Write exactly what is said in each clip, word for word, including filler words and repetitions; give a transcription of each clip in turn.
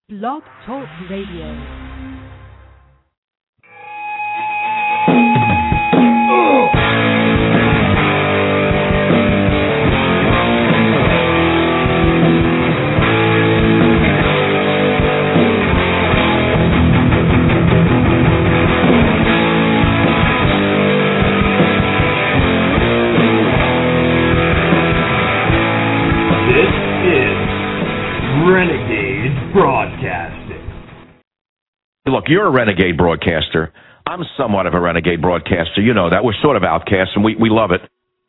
Blog Talk Radio. Look, you're a renegade broadcaster. I'm somewhat of a renegade broadcaster. You know that. We're sort of outcasts, and we, we love it.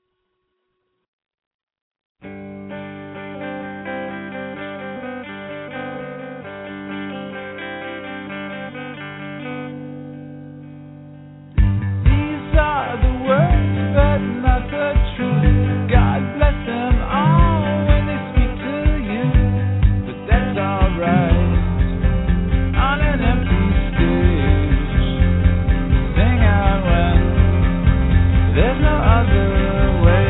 These are the words, but not the truth. God bless them all when they speak to you, but that's all right. On an empty stage, sing out when there's no other way.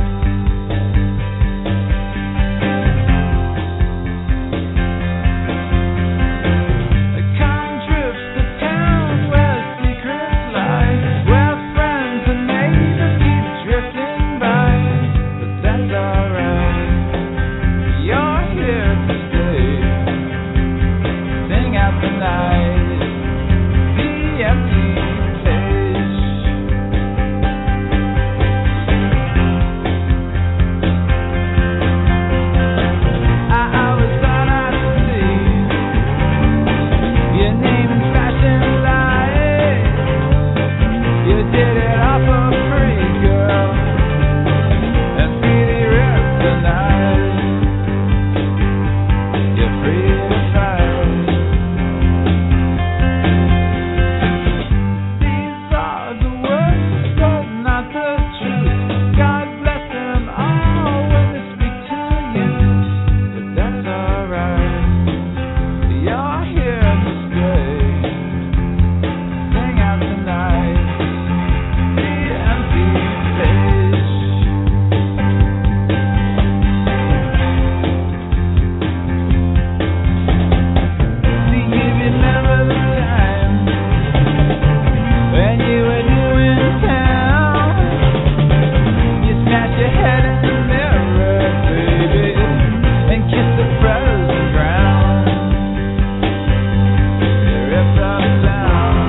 A kind drifts to town where secrets lie, where friends and neighbors keep drifting by, but that's alright. You're here to stay. Sing out the night, the empty page. I, I was out at sea, your name in fashion lights. You did it all for free, girl, and freely ripped the night. You're free to fight. These are the words, but not the truth. God bless them all when they speak to you, but that's alright. You're here to stay. Sing out tonight, the empty page. Do you remember the time when you were new in town? You smashed your head in the mirror, baby, and kissed the frozen ground. You ripped us down.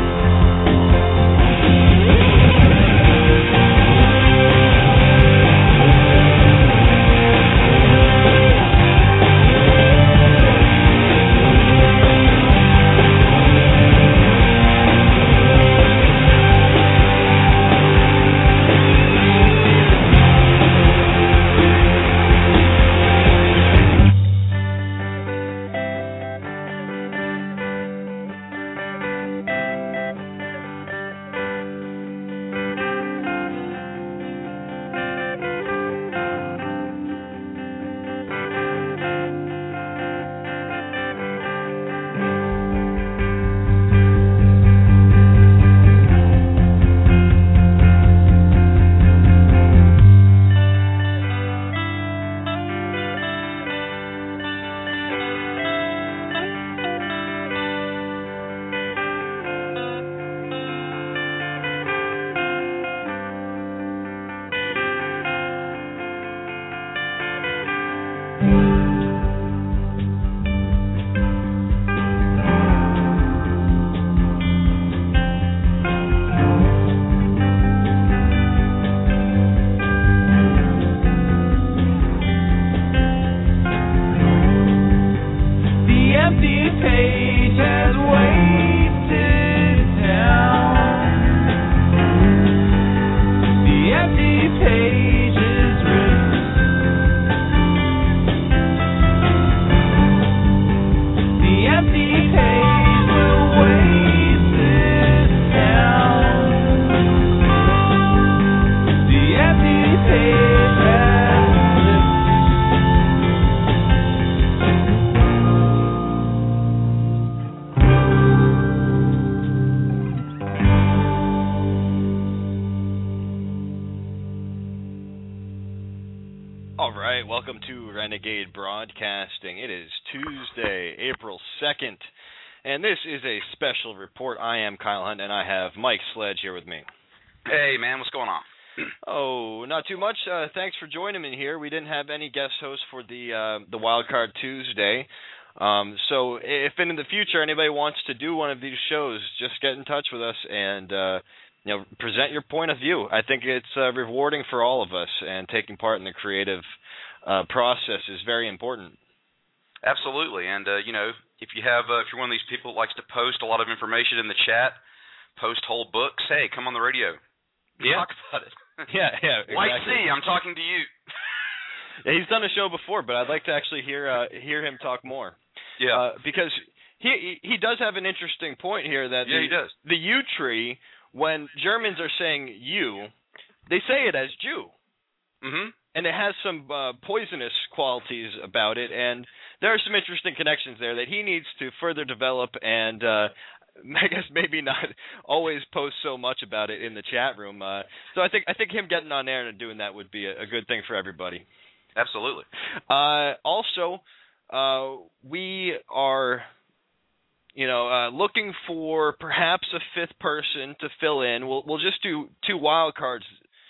The empty page has wasted down. The empty page is ripped. The empty page will waste it down. The empty page has ripped. All right, welcome to Renegade Broadcasting. It is Tuesday, April second. And this is a special report. I am Kyle Hunt, and I have Mike Sledge here with me. Hey, man, what's going on? Oh, not too much. Uh, thanks for joining me here. We didn't have any guest hosts for the uh, the Wild Card Tuesday. Um, so if in the future anybody wants to do one of these shows, just get in touch with us and uh, you know, present your point of view. I think it's uh, rewarding for all of us, and taking part in the creative uh, process is very important. Absolutely, and uh, you know, if you have, uh, if you're one of these people that likes to post a lot of information in the chat, post whole books, hey, come on the radio, yeah. talk about it. Yeah, yeah. Exactly. White C, I'm talking to you. Yeah, he's done a show before, but I'd like to actually hear uh, hear him talk more. Yeah, uh, because he he does have an interesting point here that yeah, the, he does. The U tree, when Germans are saying you, they say it as Jew. Mm-hmm. And it has some uh, poisonous qualities about it, and there are some interesting connections there that he needs to further develop, and uh, I guess maybe not always post so much about it in the chat room. Uh, so I think I think him getting on there and doing that would be a, a good thing for everybody. Absolutely. Uh, also, uh, we are, you know, uh, looking for perhaps a fifth person to fill in. We'll we'll just do two wild cards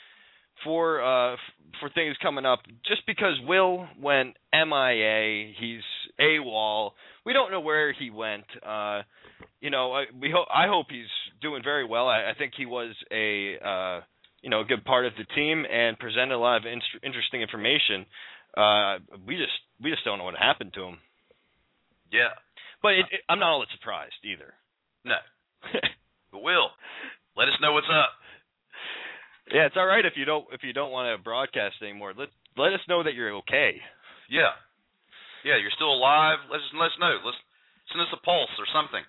for uh for things coming up, just because Will went M I A, he's AWOL. We don't know where he went. Uh, you know, I, we hope I hope he's doing very well. I, I think he was a uh, you know a good part of the team and presented a lot of in- interesting information. Uh, we just we just don't know what happened to him. Yeah, but it, it, I'm not all that surprised either. No, but Will, let us know what's up. Yeah, it's all right if you don't if you don't want to broadcast anymore. Let let us know that you're okay. Yeah, yeah, you're still alive. Let us let us know. Let's send us a pulse or something.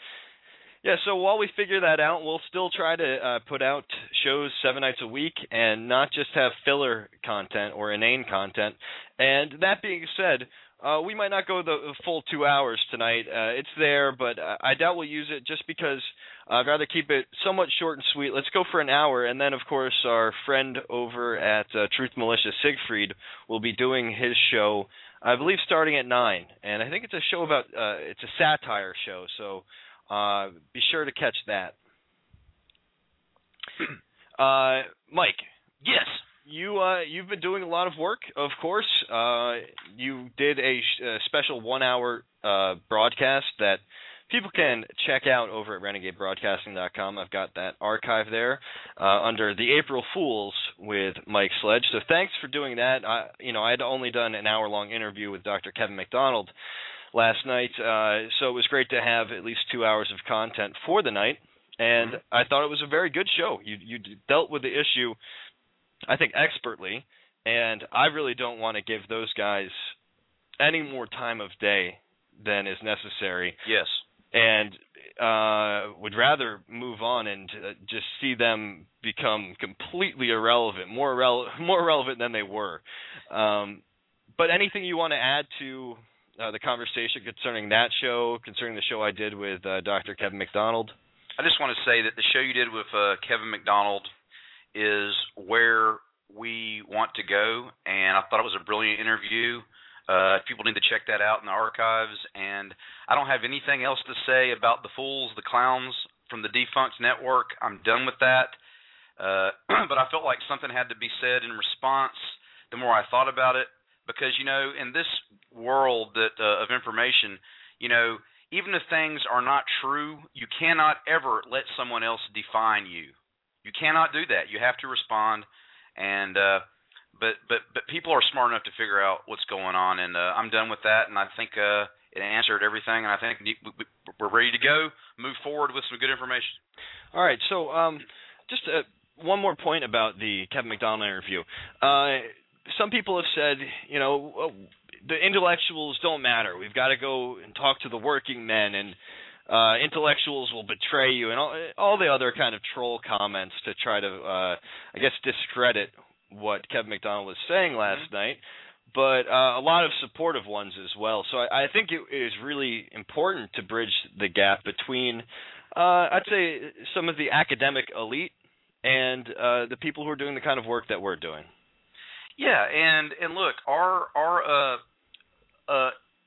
Yeah. So while we figure that out, we'll still try to uh, put out shows seven nights a week and not just have filler content or inane content. And that being said, uh, we might not go the full two hours tonight. Uh, it's there, but I doubt we'll use it just because I'd rather keep it somewhat short and sweet. Let's go for an hour, and then, of course, our friend over at uh, Truth Militia, Siegfried, will be doing his show, I believe, starting at nine. And I think it's a show about, uh, it's a satire show, so uh, be sure to catch that. uh, Mike. Yes. You uh, you've been doing a lot of work, of course. Uh, you did a, sh- a special one-hour uh, broadcast that people can check out over at renegade broadcasting dot com. I've got that archive there uh, under the April Fools with Mike Sledge. So thanks for doing that. I, you know, I had only done an hour-long interview with Doctor Kevin McDonald last night, uh, so it was great to have at least two hours of content for the night. And I thought it was a very good show. You you dealt with the issue, I think, expertly, and I really don't want to give those guys any more time of day than is necessary. Yes. And uh, would rather move on and uh, just see them become completely irrelevant, more irrele- more relevant than they were. Um, but anything you want to add to uh, the conversation concerning that show, concerning the show I did with uh, Doctor Kevin McDonald? I just want to say that the show you did with uh, Kevin McDonald is where we want to go, and I thought it was a brilliant interview. Uh, people need to check that out in the archives, and I don't have anything else to say about the fools, the clowns from the defunct network. I'm done with that, uh, but I felt like something had to be said in response the more I thought about it, because, you know, in this world that uh, of information, you know, even if things are not true, you cannot ever let someone else define you. You cannot do that. You have to respond, and uh, but but but people are smart enough to figure out what's going on, and uh, I'm done with that. And I think uh, it answered everything, and I think we're ready to go, move forward with some good information. All right. So um, just uh, one more point about the Kevin McDonald interview. Uh, some people have said, you know, oh, the intellectuals don't matter. We've got to go and talk to the working men, and Uh, intellectuals will betray you, and all, all the other kind of troll comments to try to, uh, I guess, discredit what Kevin McDonald was saying last mm-hmm. night, but uh, a lot of supportive ones as well. So I, I think it is really important to bridge the gap between, uh, I'd say, some of the academic elite and uh, the people who are doing the kind of work that we're doing. Yeah, and, and look, our our uh, uh,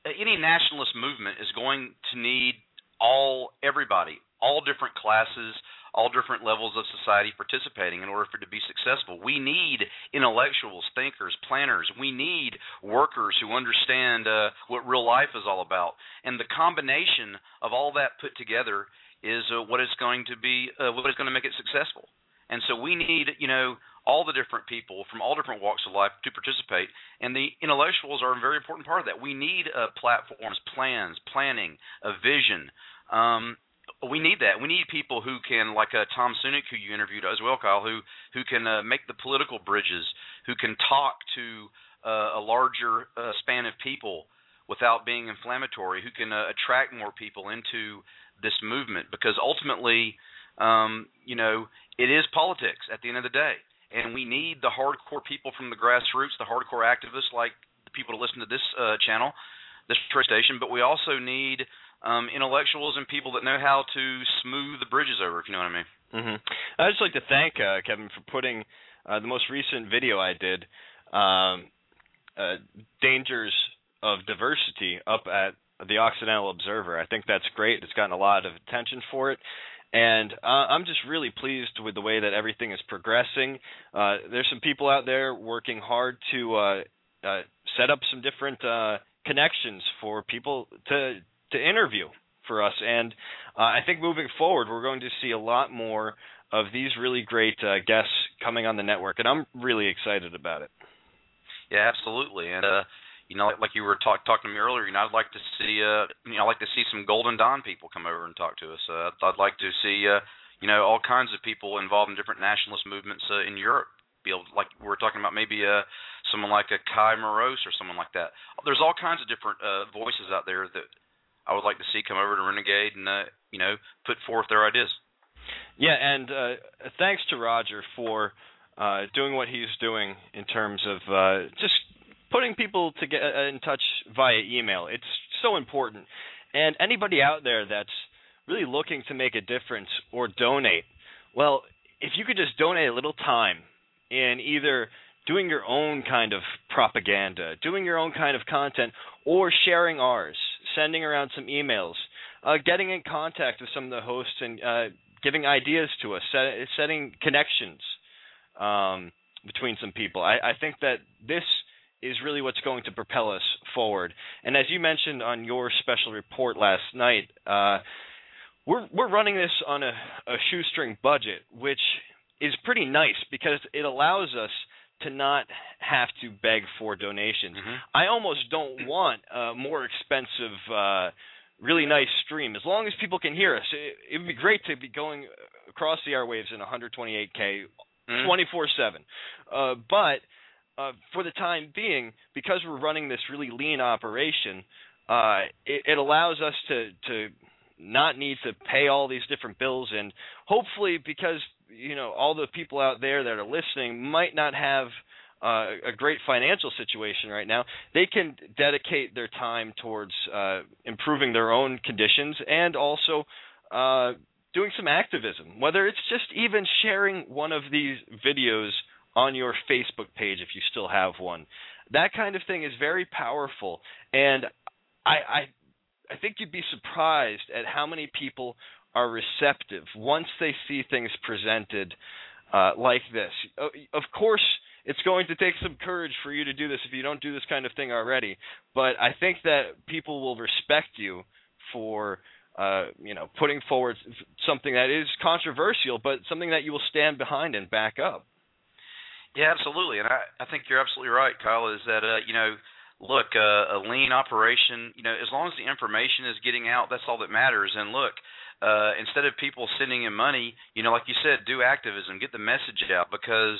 any nationalist movement is going to need all everybody, all different classes, all different levels of society participating in order for it to be successful. We need intellectuals, thinkers, planners. We need workers who understand uh, what real life is all about. And the combination of all that put together is uh, what is going to be uh, what is going to make it successful. And so we need, you know, all the different people from all different walks of life to participate, and the intellectuals are a very important part of that. We need uh, platforms, plans, planning, a vision. Um, we need that. We need people who can, like uh, Tom Sunick, who you interviewed as well, Kyle, who who can uh, make the political bridges, who can talk to uh, a larger uh, span of people without being inflammatory, who can uh, attract more people into this movement, because ultimately, um, you know, it is politics at the end of the day. And we need the hardcore people from the grassroots, the hardcore activists like the people to listen to this uh, channel, this station, but we also need um, intellectuals and people that know how to smooth the bridges over, if you know what I mean. Mm-hmm. I'd just like to thank uh, Kevin for putting uh, the most recent video I did, um, uh, Dangers of Diversity, up at the Occidental Observer. I think that's great. It's gotten a lot of attention for it. And uh, I'm just really pleased with the way that everything is progressing. Uh, there's some people out there working hard to uh, uh, set up some different uh, connections for people to to interview for us. And uh, I think moving forward, we're going to see a lot more of these really great uh, guests coming on the network, and I'm really excited about it. Yeah, absolutely. And uh, you know, like, like you were talk, talking to me earlier, you know, I'd like to see, uh, you know, I'd like to see some Golden Dawn people come over and talk to us. Uh, I'd like to see, uh, you know, all kinds of people involved in different nationalist movements uh, in Europe. Be able, to, like we were talking about, maybe uh, someone like a Kai Morose or someone like that. There's all kinds of different uh, voices out there that I would like to see come over to Renegade and, uh, you know, put forth their ideas. Yeah, and uh, thanks to Roger for uh, doing what he's doing in terms of uh, just putting people to get in touch via email. It's so important. And anybody out there that's really looking to make a difference or donate, well, if you could just donate a little time in either doing your own kind of propaganda, doing your own kind of content, or sharing ours, sending around some emails, uh, getting in contact with some of the hosts and uh, giving ideas to us, set, setting connections um, between some people. I, I think that this is really what's going to propel us forward. And as you mentioned on your special report last night, uh, we're we're running this on a, a shoestring budget, which is pretty nice because it allows us to not have to beg for donations. Mm-hmm. I almost don't want a more expensive, uh, really nice stream. As long as people can hear us, it, it would be great to be going across the airwaves in one twenty-eight K, mm-hmm. twenty-four seven. Uh, but Uh, for the time being, because we're running this really lean operation, uh, it, it allows us to, to not need to pay all these different bills, and hopefully, because you know all the people out there that are listening might not have uh, a great financial situation right now, they can dedicate their time towards uh, improving their own conditions and also uh, doing some activism, whether it's just even sharing one of these videos on your Facebook page if you still have one. That kind of thing is very powerful, and I, I I think you'd be surprised at how many people are receptive once they see things presented uh, like this. Of course, it's going to take some courage for you to do this if you don't do this kind of thing already, but I think that people will respect you for uh, you know putting forward something that is controversial, but something that you will stand behind and back up. Yeah, absolutely, and I, I think you're absolutely right, Kyle, is that, uh, you know, look, uh, a lean operation, you know, as long as the information is getting out, that's all that matters. And look, uh, instead of people sending in money, you know, like you said, do activism, get the message out, because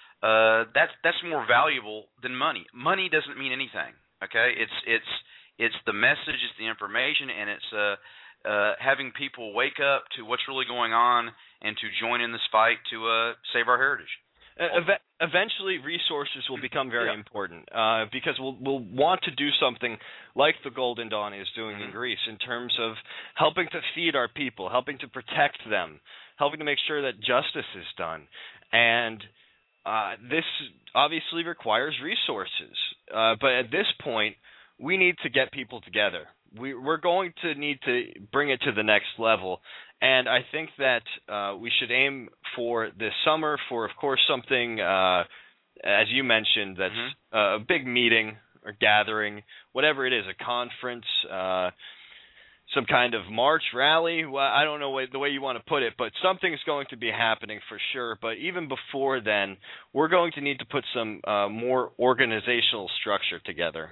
uh, that's that's more valuable than money. Money doesn't mean anything, okay? It's it's it's the message, it's the information, and it's uh, uh, having people wake up to what's really going on and to join in this fight to uh, save our heritage. Ev- eventually, resources will become very yeah. important uh, because we'll, we'll want to do something like the Golden Dawn is doing mm-hmm. in Greece in terms of helping to feed our people, helping to protect them, helping to make sure that justice is done. And uh, this obviously requires resources. Uh, but at this point, we need to get people together. We, we're going to need to bring it to the next level. And I think that uh, we should aim for this summer for, of course, something, uh, as you mentioned, that's mm-hmm. uh, a big meeting or gathering, whatever it is, a conference, uh, some kind of march, rally. Well, I don't know the way you want to put it, but something's going to be happening for sure. But even before then, we're going to need to put some uh, more organizational structure together.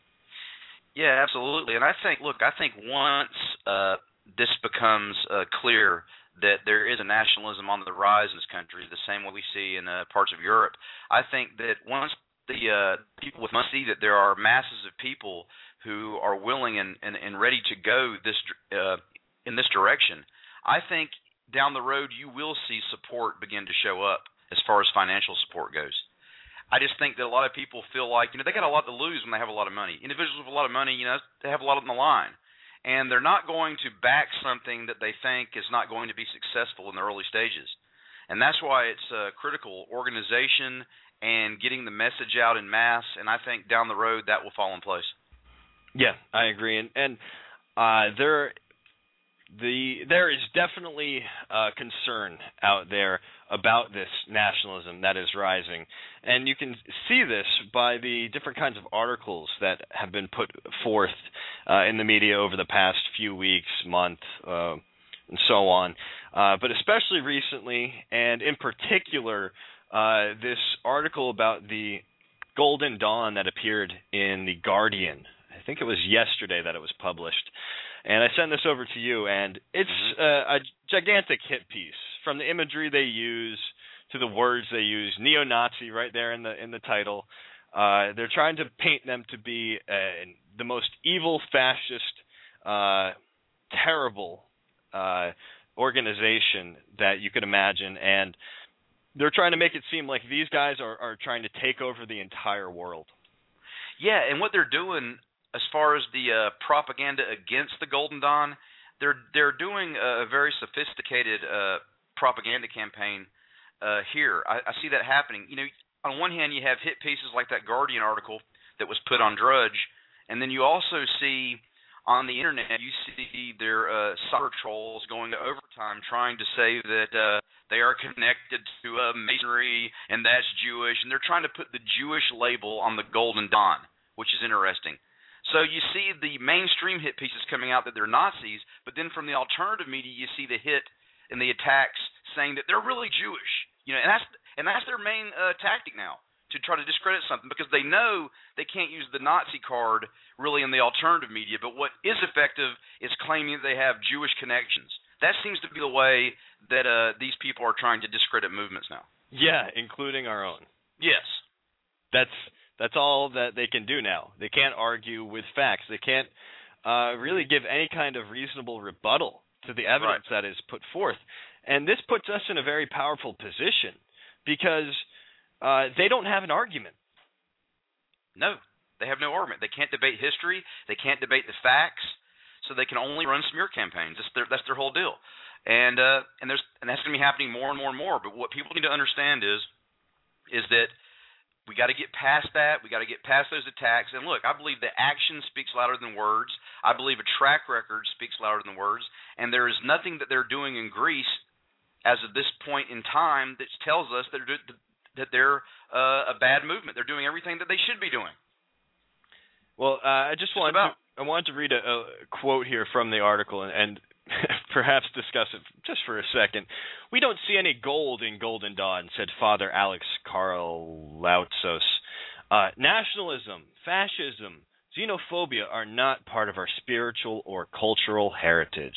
Yeah, absolutely. And I think, look, I think once uh, this becomes uh, clear that there is a nationalism on the rise in this country, the same way we see in uh, parts of Europe, I think that once the uh, people with money see that there are masses of people who are willing and, and, and ready to go this uh, in this direction, I think down the road you will see support begin to show up as far as financial support goes. I just think that a lot of people feel like, you know, they got a lot to lose when they have a lot of money. Individuals with a lot of money, you know, they have a lot on the line. And they're not going to back something that they think is not going to be successful in the early stages. And that's why it's uh, critical, organization and getting the message out in mass. And I think down the road that will fall in place. Yeah, I agree. And, and uh, there the there is definitely uh, concern out there about this nationalism that is rising. And you can see this by the different kinds of articles that have been put forth uh, in the media over the past few weeks, month, uh, and so on. Uh, but especially recently, and in particular, uh, this article about the Golden Dawn that appeared in The Guardian. I think it was yesterday that it was published. And I sent this over to you, and it's mm-hmm. uh, a gigantic hit piece, from the imagery they use to the words they use. Neo-Nazi right there in the in the title. Uh, they're trying to paint them to be uh, the most evil, fascist, uh, terrible uh, organization that you could imagine, and they're trying to make it seem like these guys are, are trying to take over the entire world. Yeah, and what they're doing as far as the uh, propaganda against the Golden Dawn, they're they're doing a very sophisticated uh, propaganda campaign uh, here. I, I see that happening. You know, on one hand, you have hit pieces like that Guardian article that was put on Drudge, and then you also see on the internet, you see their uh, cyber trolls going to overtime trying to say that uh, they are connected to uh, Masonry and that's Jewish, and they're trying to put the Jewish label on the Golden Dawn, which is interesting. So you see the mainstream hit pieces coming out that they're Nazis, but then from the alternative media you see the hit and the attacks saying that they're really Jewish. You know, and that's and that's their main uh, tactic now, to try to discredit something, because they know they can't use the Nazi card really in the alternative media, but what is effective is claiming that they have Jewish connections. That seems to be the way that uh, these people are trying to discredit movements now. Yeah, including our own. Yes. That's That's all that they can do now. They can't argue with facts. They can't uh, really give any kind of reasonable rebuttal to the evidence right. that is put forth. And this puts us in a very powerful position, because uh, they don't have an argument. No, they have no argument. They can't debate history. They can't debate the facts. So they can only run smear campaigns. That's their, that's their whole deal. And uh, and there's and that's going to be happening more and more and more. But what people need to understand is is that we got to get past that. We got to get past those attacks. And look, I believe that action speaks louder than words. I believe a track record speaks louder than words. And there is nothing that they're doing in Greece as of this point in time that tells us that they're, that they're uh, a bad movement. They're doing everything that they should be doing. Well, uh, I just, just wanted to, I wanted to read a, a quote here from the article and, and perhaps discuss it just for a second. "We don't see any gold in Golden Dawn," said Father Alex Karlautsos. Uh, "nationalism, fascism, xenophobia are not part of our spiritual or cultural heritage."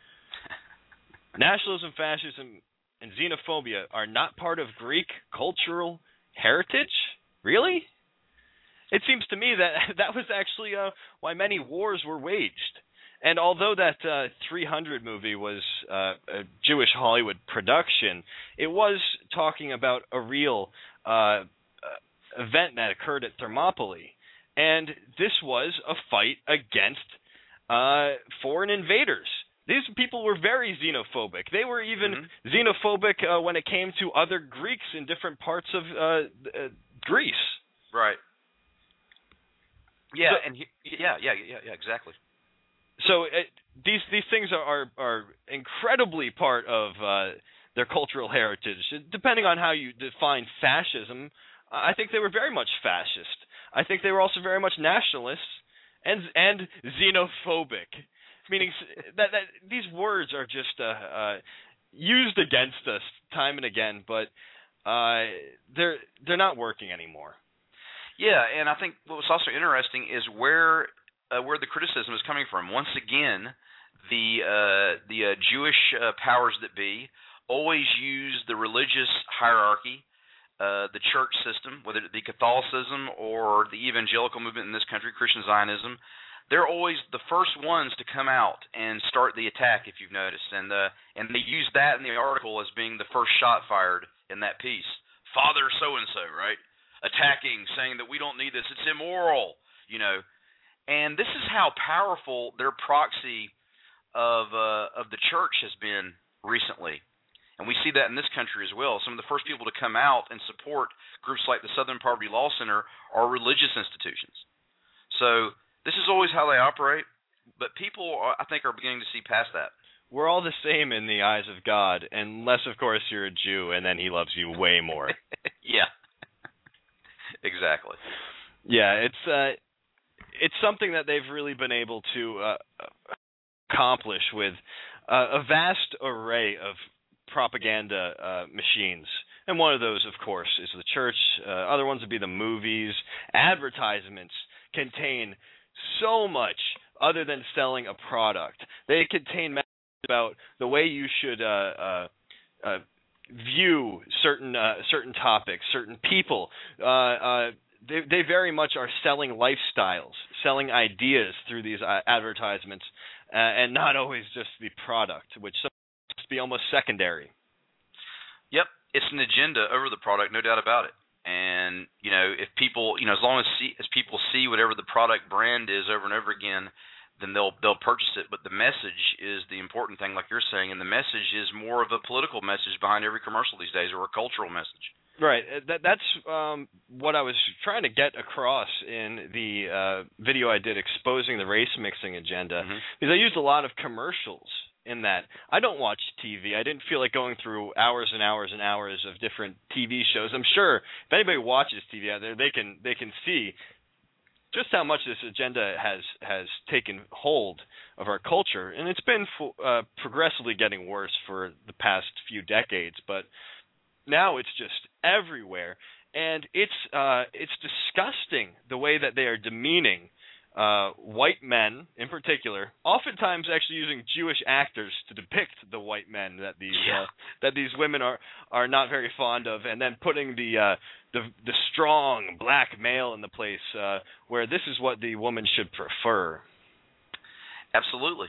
Nationalism, fascism, and xenophobia are not part of Greek cultural heritage? Really? It seems to me that that was actually uh, why many wars were waged. And although that uh, three hundred movie was uh, a Jewish Hollywood production, it was talking about a real uh, event that occurred at Thermopylae. And this was a fight against uh, foreign invaders. These people were very xenophobic. They were even mm-hmm. xenophobic uh, when it came to other Greeks in different parts of uh, uh, Greece. Right. Yeah, So- and he, yeah, yeah, yeah, yeah, exactly. So it, these these things are, are are incredibly part of uh, their cultural heritage. Depending on how you define fascism, I think they were very much fascist. I think they were also very much nationalist and and xenophobic, meaning s- that that these words are just uh, uh, used against us time and again, but uh, they're they're not working anymore. Yeah, and I think what's also interesting is where uh, where the criticism is coming from. Once again, the uh, the uh, Jewish uh, powers that be always use the religious hierarchy, uh, the church system, whether it be Catholicism or the evangelical movement in this country, Christian Zionism. They're always the first ones to come out and start the attack, if you've noticed, and uh, and they use that in the article as being the first shot fired in that piece. Father so and so, right? Attacking, saying that we don't need this, it's immoral, you know. And this is how powerful their proxy of uh, of the church has been recently. And we see that in this country as well. Some of the first people to come out and support groups like the Southern Poverty Law Center are religious institutions. So this is always how they operate, but people, are, I think, are beginning to see past that. We're all the same in the eyes of God, unless, of course, you're a Jew, and then he loves you way more. Yeah. Exactly. Yeah, it's uh, it's something that they've really been able to uh, accomplish with uh, a vast array of propaganda uh, machines. And one of those, of course, is the church. Uh, other ones would be the movies. Advertisements contain so much other than selling a product. They contain messages about the way you should uh, uh, uh, view certain uh, certain topics, certain people. Uh, uh, they, they very much are selling lifestyles, selling ideas through these uh, advertisements, uh, and not always just the product, which must be almost secondary. Yep, it's an agenda over the product, no doubt about it. And you know, if people, you know, as long as see, as people see whatever the product brand is over and over again, then they'll they'll purchase it. But the message is the important thing, like you're saying, and the message is more of a political message behind every commercial these days, or a cultural message. Right. That that's um, what I was trying to get across in the uh, video I did exposing the race mixing agenda, Mm-hmm. because I used a lot of commercials in that. I don't watch T V. I didn't feel like going through hours and hours and hours of different T V shows. I'm sure if anybody watches T V out there, they can they can see just how much this agenda has has taken hold of our culture, and it's been uh, progressively getting worse for the past few decades. But now it's just everywhere, and it's uh, it's disgusting the way that they are demeaning uh, white men in particular. Oftentimes, actually using Jewish actors to depict the white men that these Yeah. uh, that these women are are not very fond of, and then putting the uh, the the strong black male in the place uh, where this is what the woman should prefer. Absolutely.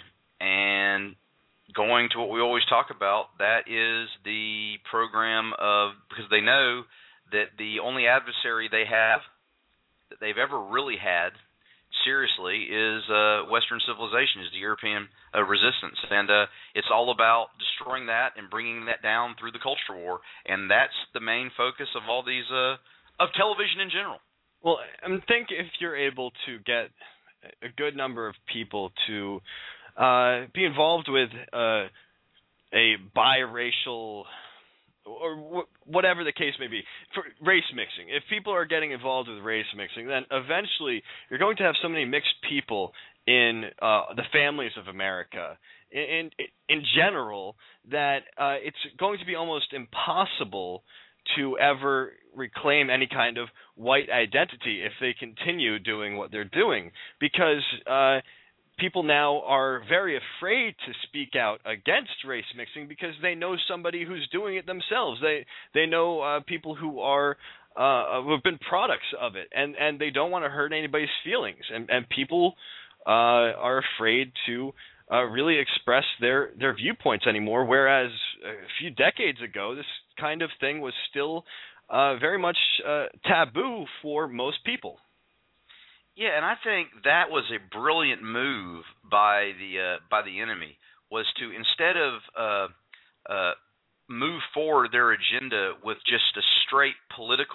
And going to what we always talk about, that is the program of, because they know that the only adversary they have, that they've ever really had, seriously, is uh, Western civilization, is the European uh, resistance. And uh, it's all about destroying that and bringing that down through the culture war. And that's the main focus of all these, uh, of television in general. Well, I think if you're able to get a good number of people to uh, be involved with uh, a biracial or wh- whatever the case may be, for race mixing. If people are getting involved with race mixing, then eventually you're going to have so many mixed people in uh, the families of America in, in, in general that uh, it's going to be almost impossible to ever reclaim any kind of white identity if they continue doing what they're doing, because uh, people now are very afraid to speak out against race mixing because they know somebody who's doing it themselves. They they know uh, people who are uh, who have been products of it, and, and they don't want to hurt anybody's feelings. And and people uh, are afraid to uh, really express their their viewpoints anymore. Whereas a few decades ago, this kind of thing was still uh, very much uh, taboo for most people. Yeah, and I think that was a brilliant move by the uh, by the enemy, was to, instead of uh, uh, move forward their agenda with just a straight political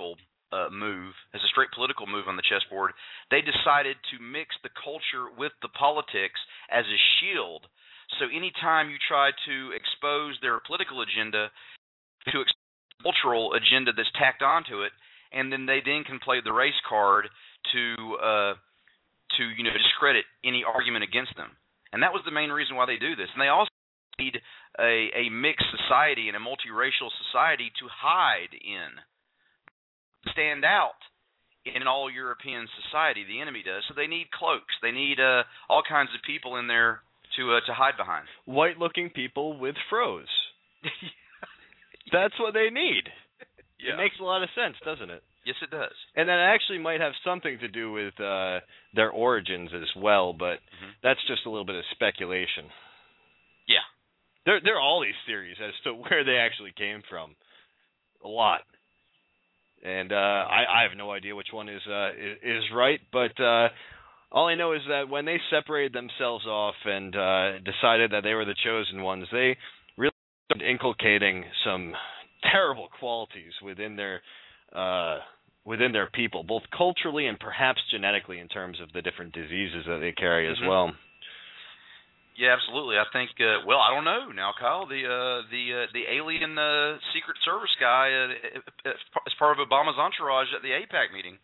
uh, move, as a straight political move on the chessboard. They decided to mix the culture with the politics as a shield. So anytime you try to expose their political agenda to a cultural agenda that's tacked onto it, and then they then can play the race card to uh, to you know discredit any argument against them. And that was the main reason why they do this. And they also need a, a mixed society and a multiracial society to hide in, stand out in an all-European society. The enemy does. So they need cloaks. They need uh, all kinds of people in there to uh, to hide behind. White-looking people with froze. That's what they need. Yeah. It makes a lot of sense, doesn't it? Yes, it does. And that actually might have something to do with uh, their origins as well, but mm-hmm. that's just a little bit of speculation. Yeah. There, there are all these theories as to where they actually came from. A lot. And uh, I, I have no idea which one is uh, is, is right, but uh, all I know is that when they separated themselves off and uh, decided that they were the chosen ones, they really started inculcating some terrible qualities within their uh, within their people, both culturally and perhaps genetically, in terms of the different diseases that they carry as mm-hmm. well. Yeah, absolutely. I think. Uh, well, I don't know now, Kyle. The uh, the uh, the alien uh, Secret Service guy uh, as part of Obama's entourage at the AIPAC meeting.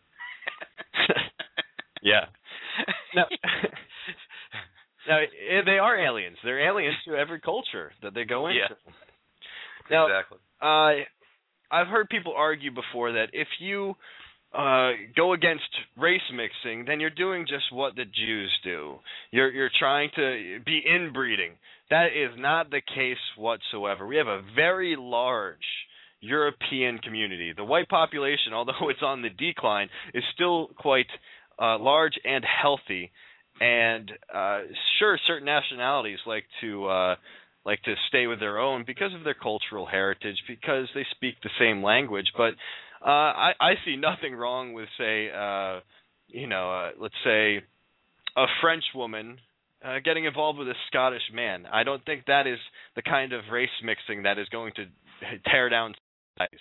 Yeah. No. Now they are aliens. They're aliens to every culture that they go into. Yeah. Now, exactly. Uh, I've heard people argue before that if you uh, go against race mixing, then you're doing just what the Jews do. You're you're trying to be inbreeding. That is not the case whatsoever. We have a very large European community. The white population, although it's on the decline, is still quite uh, large and healthy. And uh, sure, certain nationalities like to uh, like to stay with their own because of their cultural heritage, because they speak the same language. But uh, I, I see nothing wrong with, say, uh, you know, uh, let's say, a French woman uh, getting involved with a Scottish man. I don't think that is the kind of race mixing that is going to tear down societies.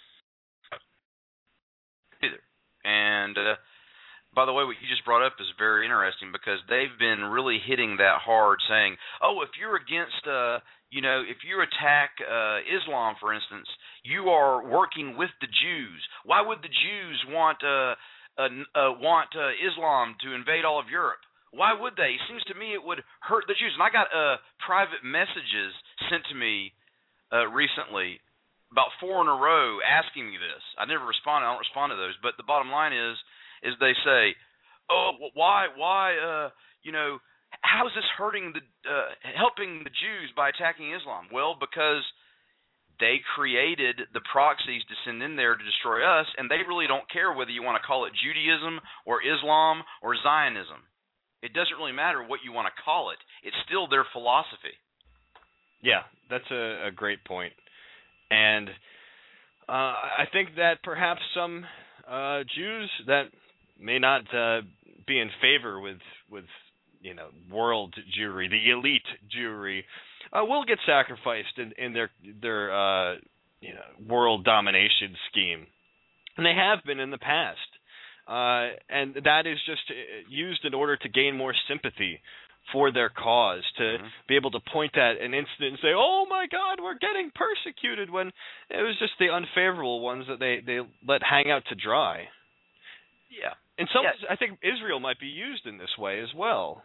Either. And uh, by the way, what you just brought up is very interesting, because they've been really hitting that hard, saying, oh, if you're against, uh, you know, if you attack uh, Islam, for instance, you are working with the Jews. Why would the Jews want uh, uh, uh, want uh, Islam to invade all of Europe? Why would they? It seems to me it would hurt the Jews. And I got uh, private messages sent to me uh, recently, about four in a row, asking me this. I never respond. I don't respond to those. But the bottom line is, is they say, oh, why, why, uh, you know, how is this hurting the, uh, helping the Jews by attacking Islam? Well, because they created the proxies to send in there to destroy us, and they really don't care whether you want to call it Judaism or Islam or Zionism. It doesn't really matter what you want to call it. It's still their philosophy. Yeah, that's a, a great point. And uh, I think that perhaps some uh, Jews that may not uh, be in favor with, with you know, world Jewry, the elite Jewry, uh, will get sacrificed in, in their their uh, you know, world domination scheme, and they have been in the past. Uh, and that is just used in order to gain more sympathy for their cause, to mm-hmm. be able to point at an incident and say, oh my God, we're getting persecuted, when it was just the unfavorable ones that they, they let hang out to dry. Yeah. In some yeah. ways, I think Israel might be used in this way as well.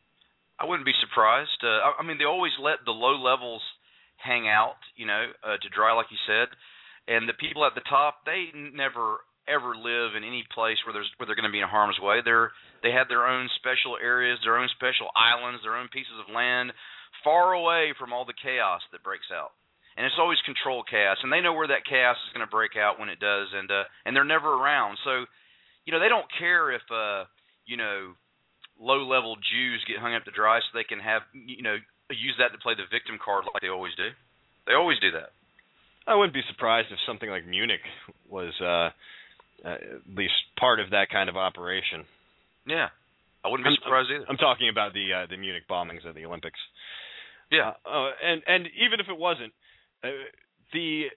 I wouldn't be surprised. Uh, I mean, they always let the low levels hang out, you know, uh, to dry, like you said. And the people at the top, they never ever live in any place where there's where they're going to be in harm's way. They're they have their own special areas, their own special islands, their own pieces of land, far away from all the chaos that breaks out. And it's always controlled chaos, and they know where that chaos is going to break out when it does, and uh, and they're never around. So, you know, they don't care if uh, you know, low-level Jews get hung up to dry, so they can have, you know, use that to play the victim card like they always do. They always do that. I wouldn't be surprised if something like Munich was uh, uh, at least part of that kind of operation. Yeah, I wouldn't be surprised I'm, either. I'm talking about the uh, the Munich bombings of the Olympics. Yeah, uh, uh, and and even if it wasn't, uh, the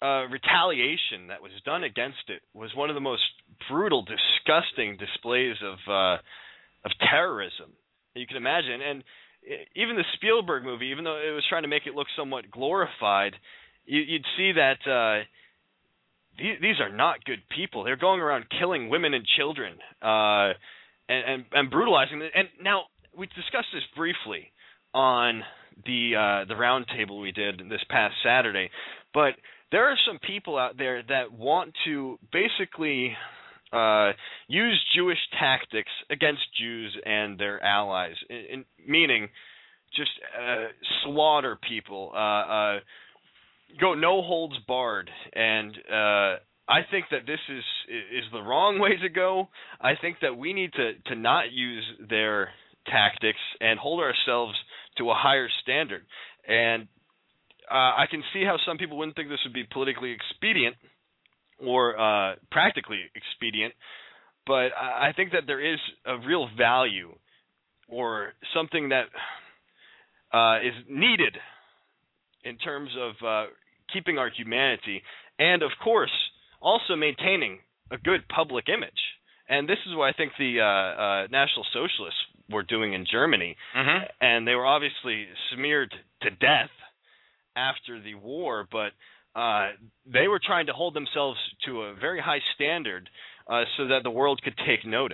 uh, retaliation that was done against it was one of the most brutal, disgusting displays of uh, of terrorism that you can imagine. And even the Spielberg movie, even though it was trying to make it look somewhat glorified, you, you'd see that uh, these, these are not good people. They're going around killing women and children uh, and, and, and brutalizing them. And now, we discussed this briefly on the uh, the round table we did this past Saturday, but there are some people out there that want to basically uh, use Jewish tactics against Jews and their allies, in, in, meaning just uh, slaughter people, uh, uh, go no holds barred, and uh, I think that this is is the wrong way to go. I think that we need to, to not use their tactics and hold ourselves to a higher standard. And uh, I can see how some people wouldn't think this would be politically expedient or uh, practically expedient, but I think that there is a real value or something that uh, is needed in terms of uh, keeping our humanity and, of course, also maintaining a good public image. And this is what I think the uh, uh, National Socialists were doing in Germany. Mm-hmm. And they were obviously smeared to death after the war, but uh, they were trying to hold themselves to a very high standard uh, so that the world could take notice.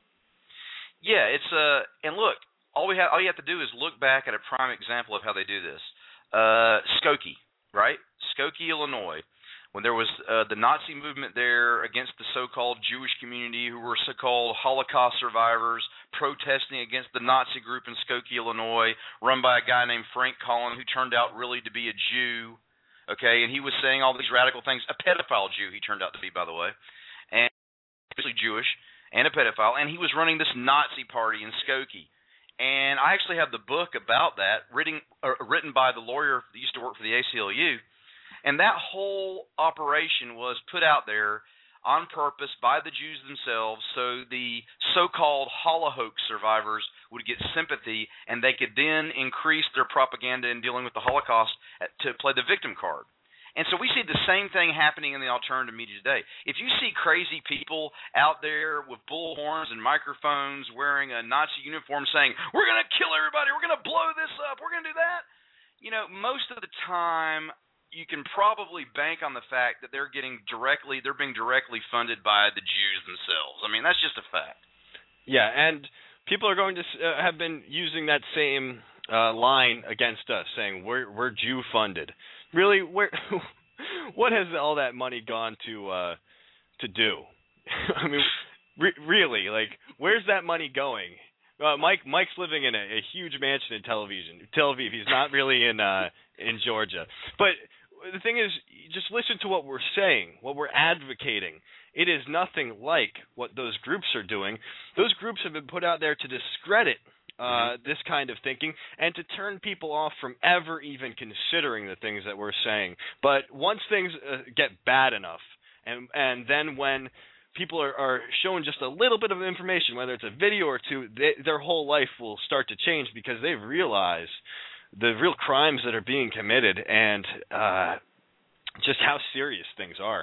Yeah, it's uh, and look, all we have, all you have to do is look back at a prime example of how they do this. Uh, Skokie, right? Skokie, Illinois. When there was uh, the Nazi movement there against the so-called Jewish community who were so-called Holocaust survivors protesting against the Nazi group in Skokie, Illinois, run by a guy named Frank Collin, who turned out really to be a Jew, okay, and he was saying all these radical things, a pedophile Jew he turned out to be, by the way, and obviously Jewish, and a pedophile, and he was running this Nazi party in Skokie. And I actually have the book about that, written, uh, written by the lawyer that used to work for the A C L U. And that whole operation was put out there on purpose by the Jews themselves so the so-called Holocaust survivors would get sympathy and they could then increase their propaganda in dealing with the Holocaust to play the victim card. And so we see the same thing happening in the alternative media today. If you see crazy people out there with bullhorns and microphones wearing a Nazi uniform saying, we're going to kill everybody, we're going to blow this up, we're going to do that, you know, most of the time you can probably bank on the fact that they're getting directly, they're being directly funded by the Jews themselves. I mean, that's just a fact. Yeah, and people are going to uh, have been using that same uh, line against us, saying we're we're Jew funded. Really, where what has all that money gone to uh, to do? I mean, re- really, like, where's that money going? Uh, Mike Mike's living in a, a huge mansion in Tel Aviv. Tel Aviv. He's not really in uh, in Georgia, but the thing is, just listen to what we're saying, what we're advocating. It is nothing like what those groups are doing. Those groups have been put out there to discredit uh, mm-hmm. this kind of thinking and to turn people off from ever even considering the things that we're saying. But once things uh, get bad enough, and and then when people are, are shown just a little bit of information, whether it's a video or two, they, their whole life will start to change because they've realized the real crimes that are being committed and uh, just how serious things are.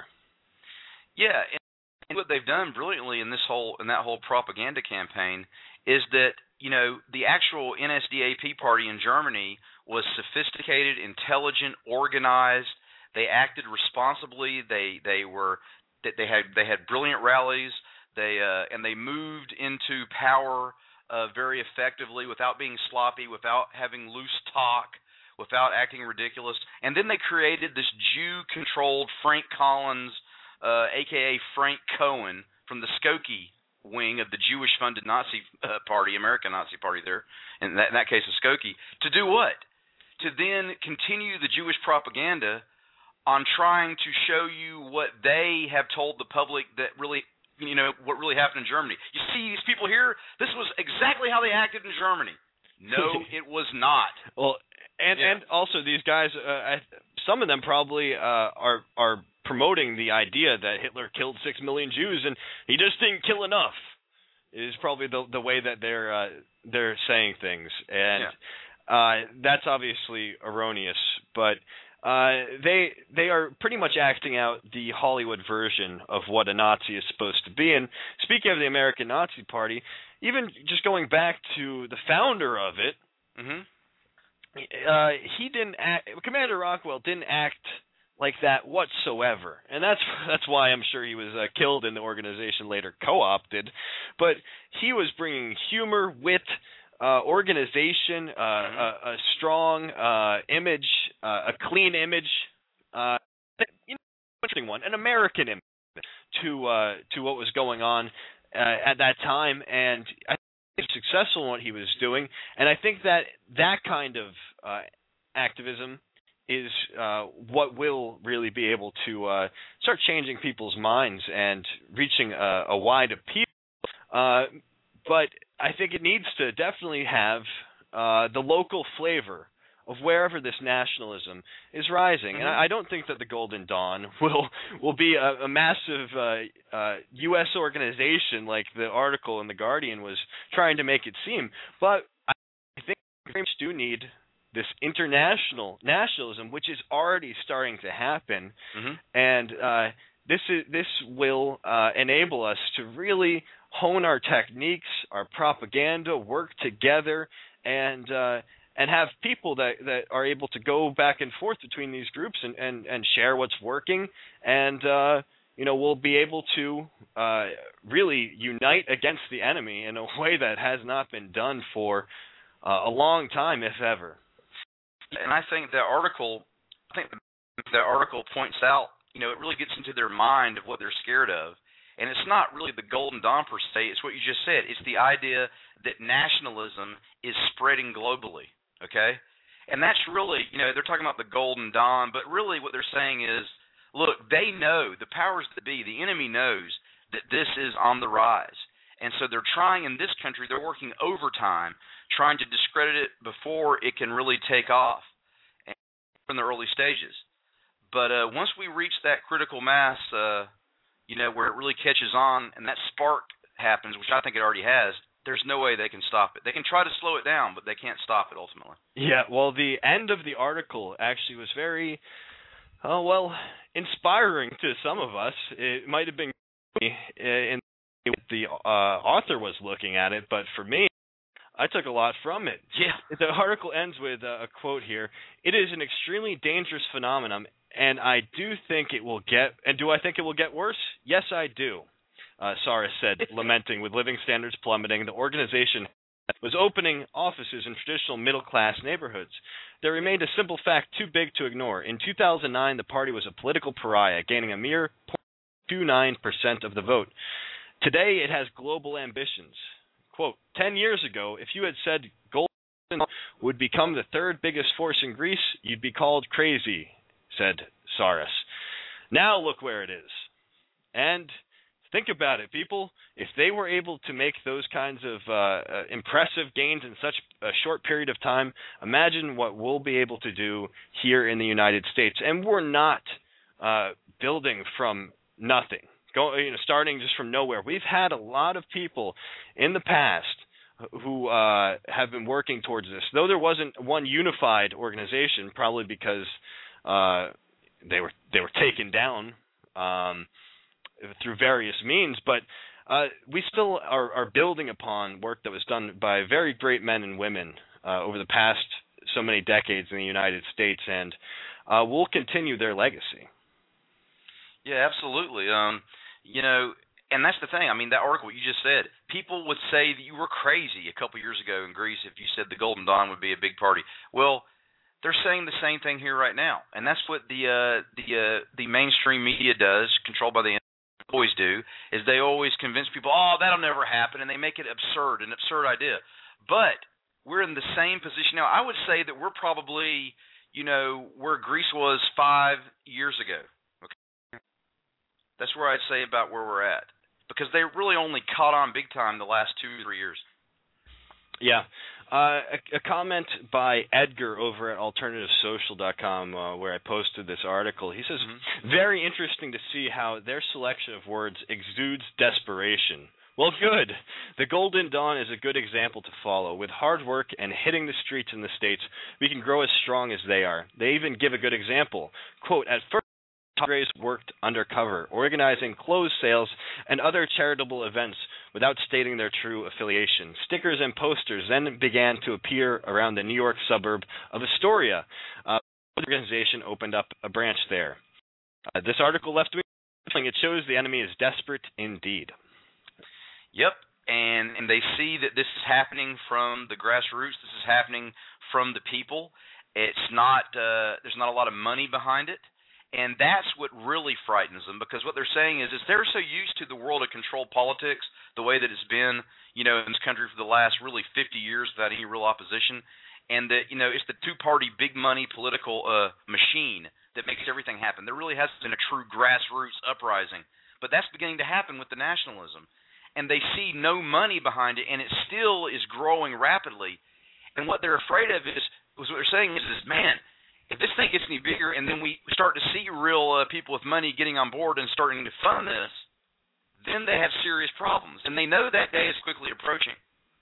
Yeah, and what they've done brilliantly in this whole in that whole propaganda campaign is that, you know, the actual N S D A P party in Germany was sophisticated, intelligent, organized. They acted responsibly. They they were they had they had brilliant rallies. They uh, and they moved into power Uh, very effectively without being sloppy, without having loose talk, without acting ridiculous. And then they created this Jew-controlled Frank Collins, uh, a k a. Frank Cohen, from the Skokie wing of the Jewish-funded Nazi uh, party, American Nazi party there, in that, in that case of Skokie, to do what? To then continue the Jewish propaganda on trying to show you what they have told the public that really – you know, what really happened in Germany. You see these people here, this was exactly how they acted in Germany. No, it was not. Well, and yeah. and also these guys, uh, some of them probably uh, are are promoting the idea that Hitler killed six million Jews and he just didn't kill enough. Is probably the the way that they're uh, they're saying things, and yeah. uh, that's obviously erroneous. But uh, they they are pretty much acting out the Hollywood version of what a Nazi is supposed to be. And speaking of the American Nazi Party, even just going back to the founder of it, Mhm. uh, he didn't act, Commander Rockwell didn't act like that whatsoever, and that's that's why I'm sure he was uh, killed and the organization later co-opted. But he was bringing humor, wit, uh, organization, uh, Mhm. a, a strong uh, image, uh, a clean image, uh, you know, interesting one, an American image to uh, to what was going on uh, at that time, and I think he was successful in what he was doing, and I think that that kind of uh, activism is uh, what will really be able to uh, start changing people's minds and reaching a, a wide appeal. Uh, but I think it needs to definitely have uh, the local flavor of wherever this nationalism is rising. Mhm. And I, I don't think that the Golden Dawn will will be a, a massive uh, uh, U S organization like the article in The Guardian was trying to make it seem. But I think we very much do need this international nationalism, which is already starting to happen, Mhm. and uh, this is this will uh, enable us to really hone our techniques, our propaganda, work together, and uh, and have people that, that are able to go back and forth between these groups and, and, and share what's working, and uh, you know we'll be able to uh, really unite against the enemy in a way that has not been done for uh, a long time, if ever. And I think the article, I think the article points out, you know, it really gets into their mind of what they're scared of. And it's not really the Golden Dawn per se, it's what you just said. It's the idea that nationalism is spreading globally, okay? And that's really, you know, they're talking about the Golden Dawn, but really what they're saying is, look, they know, the powers that be, the enemy knows that this is on the rise. And so they're trying in this country, they're working overtime, trying to discredit it before it can really take off in the early stages. But uh, once we reach that critical mass, uh, you know, where it really catches on and that spark happens, which I think it already has, there's no way they can stop it. They can try to slow it down, but they can't stop it ultimately. Yeah, well, the end of the article actually was very, oh, well, inspiring to some of us. It might have been in the uh, author was looking at it, but for me, I took a lot from it. Yeah. The article ends with a, a quote here. It is an extremely dangerous phenomenon, and I do think it will get, and do I think it will get worse? Yes, I do, uh, Saris said, lamenting with living standards plummeting. The organization was opening offices in traditional middle-class neighborhoods. There remained a simple fact too big to ignore. In two thousand nine, the party was a political pariah, gaining a mere zero point two nine percent of the vote. Today, it has global ambitions. Quote, ten years ago, if you had said Golden Dawn would become the third biggest force in Greece, you'd be called crazy, said Saris. Now look where it is. And think about it, people. If they were able to make those kinds of uh, uh, impressive gains in such a short period of time, imagine what we'll be able to do here in the United States. And we're not uh, building from nothing. Go, you know, starting just from nowhere. We've had a lot of people in the past who uh, have been working towards this, though there wasn't one unified organization, probably because uh, they were they were taken down um, through various means. But uh, we still are, are building upon work that was done by very great men and women uh, over the past so many decades in the United States, and uh, we'll continue their legacy. Yeah, absolutely. Um, you know, and that's the thing. I mean, that article you just said, people would say that you were crazy a couple years ago in Greece if you said the Golden Dawn would be a big party. Well, they're saying the same thing here right now, and that's what the uh, the uh, the mainstream media does, controlled by the always do, is they always convince people, oh, that'll never happen, and they make it absurd, an absurd idea. But we're in the same position now. I would say that we're probably, you know, where Greece was five years ago. That's where I'd say about where we're at, because they really only caught on big time the last two or three years. Yeah. Uh, a, a comment by Edgar over at alternative social dot com uh, where I posted this article. He says, mm-hmm. very interesting to see how their selection of words exudes desperation. Well, good. The Golden Dawn is a good example to follow. With hard work and hitting the streets in the States, we can grow as strong as they are. They even give a good example. Quote, at first, Padres worked undercover, organizing clothes sales and other charitable events without stating their true affiliation. Stickers and posters then began to appear around the New York suburb of Astoria. Uh, the organization opened up a branch there. Uh, this article left me feeling it shows the enemy is desperate indeed. Yep, and and they see that this is happening from the grassroots. This is happening from the people. It's not uh, there's not a lot of money behind it, and that's what really frightens them. Because what they're saying is, is they're so used to the world of controlled politics, the way that it's been, you know, in this country for the last really fifty years without any real opposition, and that, you know, it's the two-party big money political uh, machine that makes everything happen. There really hasn't been a true grassroots uprising, but that's beginning to happen with the nationalism. And they see no money behind it, and it still is growing rapidly. And what they're afraid of is, is what they're saying is, is, man, if this thing gets any bigger and then we start to see real uh, people with money getting on board and starting to fund this, then they have serious problems. And they know that day is quickly approaching.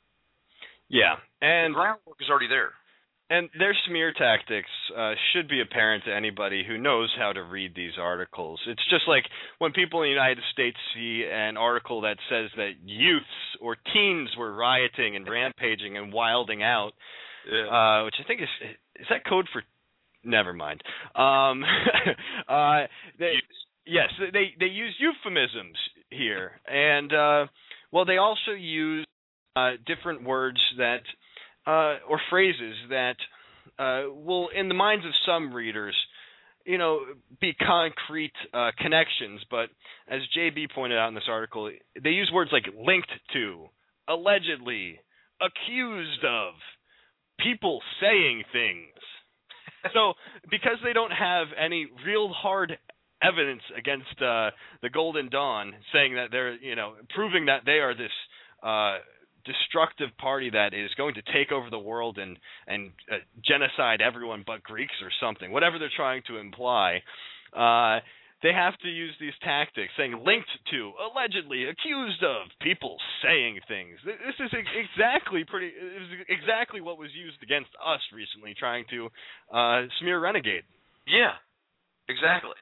Yeah, and the groundwork is already there. And their smear tactics uh, should be apparent to anybody who knows how to read these articles. It's just like when people in the United States see an article that says that youths or teens were rioting and rampaging and wilding out, yeah. uh, which I think is is that code for? Never mind. Um, uh, they, yes, they they use euphemisms here, and uh, well, they also use uh, different words that. Uh, or phrases that uh, will, in the minds of some readers, you know, be concrete uh, connections. But as J B pointed out in this article, they use words like linked to, allegedly, accused of, people saying things. So because they don't have any real hard evidence against uh, the Golden Dawn, saying that they're, you know, proving that they are this uh, destructive party that is going to take over the world and and uh, genocide everyone but Greeks or something, whatever they're trying to imply, uh, they have to use these tactics, saying linked to, allegedly, accused of, people saying things. This is exactly pretty. It was exactly what was used against us recently, trying to uh, smear Renegade. Yeah, exactly.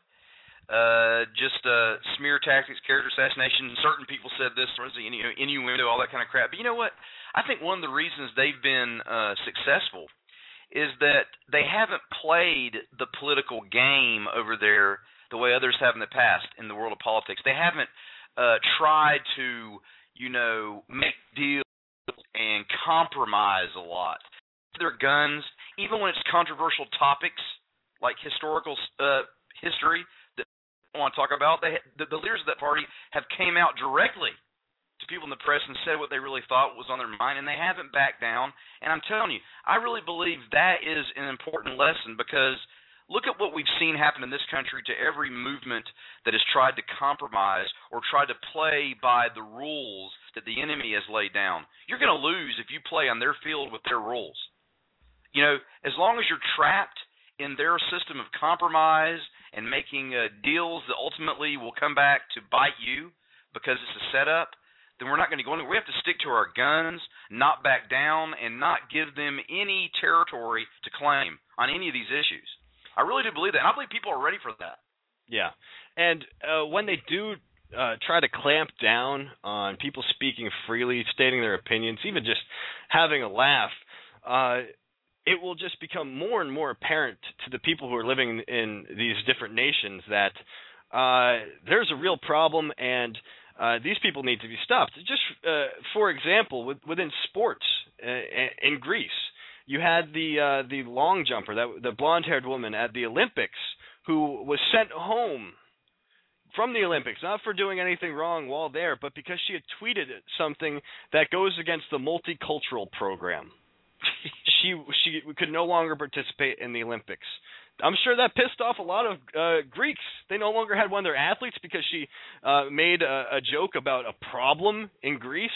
Uh, just uh, smear tactics, character assassination. Certain people said this, or the innu- innuendo, all that kind of crap. But you know what? I think one of the reasons they've been uh, successful is that they haven't played the political game over there the way others have in the past in the world of politics. They haven't uh, tried to, you know, make deals and compromise a lot. Their guns, even when it's controversial topics like historical uh, history, want to talk about, they, the, the leaders of that party have came out directly to people in the press and said what they really thought was on their mind, and they haven't backed down. And I'm telling you, I really believe that is an important lesson, because look at what we've seen happen in this country to every movement that has tried to compromise or tried to play by the rules that the enemy has laid down. You're going to lose if you play on their field with their rules. You know, as long as you're trapped in their system of compromise and making uh, deals that ultimately will come back to bite you because it's a setup, then we're not going to go anywhere. We have to stick to our guns, not back down, and not give them any territory to claim on any of these issues. I really do believe that, and I believe people are ready for that. Yeah, and uh, when they do uh, try to clamp down on people speaking freely, stating their opinions, even just having a laugh, uh, it will just become more and more apparent to the people who are living in these different nations that uh, there's a real problem, and uh, these people need to be stopped. Just uh, for example, with, within sports uh, in Greece, you had the uh, the long jumper, that the blonde-haired woman at the Olympics, who was sent home from the Olympics, not for doing anything wrong while there, but because she had tweeted something that goes against the multicultural program. she she could no longer participate in the Olympics. I'm sure that pissed off a lot of uh, Greeks. They no longer had one of their athletes because she uh, made a, a joke about a problem in Greece.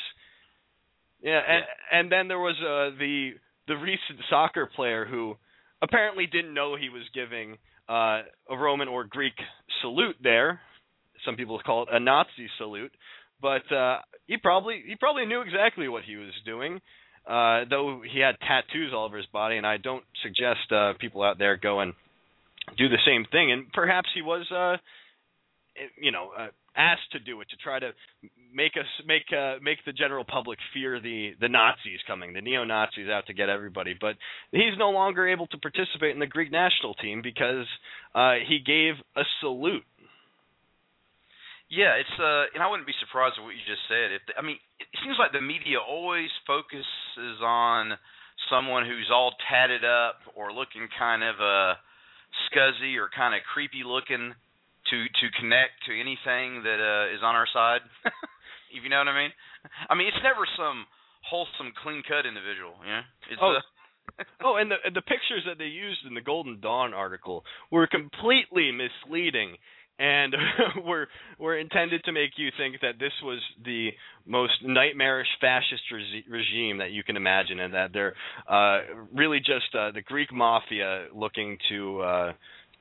Yeah, and, yeah. and then there was uh, the the recent soccer player who apparently didn't know he was giving uh, a Roman or Greek salute there. Some people call it a Nazi salute. But uh, he probably he probably knew exactly what he was doing, uh, though he had tattoos all over his body, and I don't suggest uh, people out there go and do the same thing. And perhaps he was, uh, you know, uh, asked to do it to try to make us make uh, make the general public fear the the Nazis coming, the neo-Nazis out to get everybody. But he's no longer able to participate in the Greek national team because uh, he gave a salute. Yeah, it's uh, and I wouldn't be surprised at what you just said. If the, I mean, it seems like the media always focuses on someone who's all tatted up or looking kind of uh, scuzzy or kind of creepy looking to to connect to anything that uh, is on our side. If you know what I mean. I mean, it's never some wholesome, clean cut individual. You know? It's, oh. Uh, oh, and the the pictures that they used in the Golden Dawn article were completely misleading. And were were intended to make you think that this was the most nightmarish fascist re- regime that you can imagine, and that they're uh, really just uh, the Greek mafia looking to uh,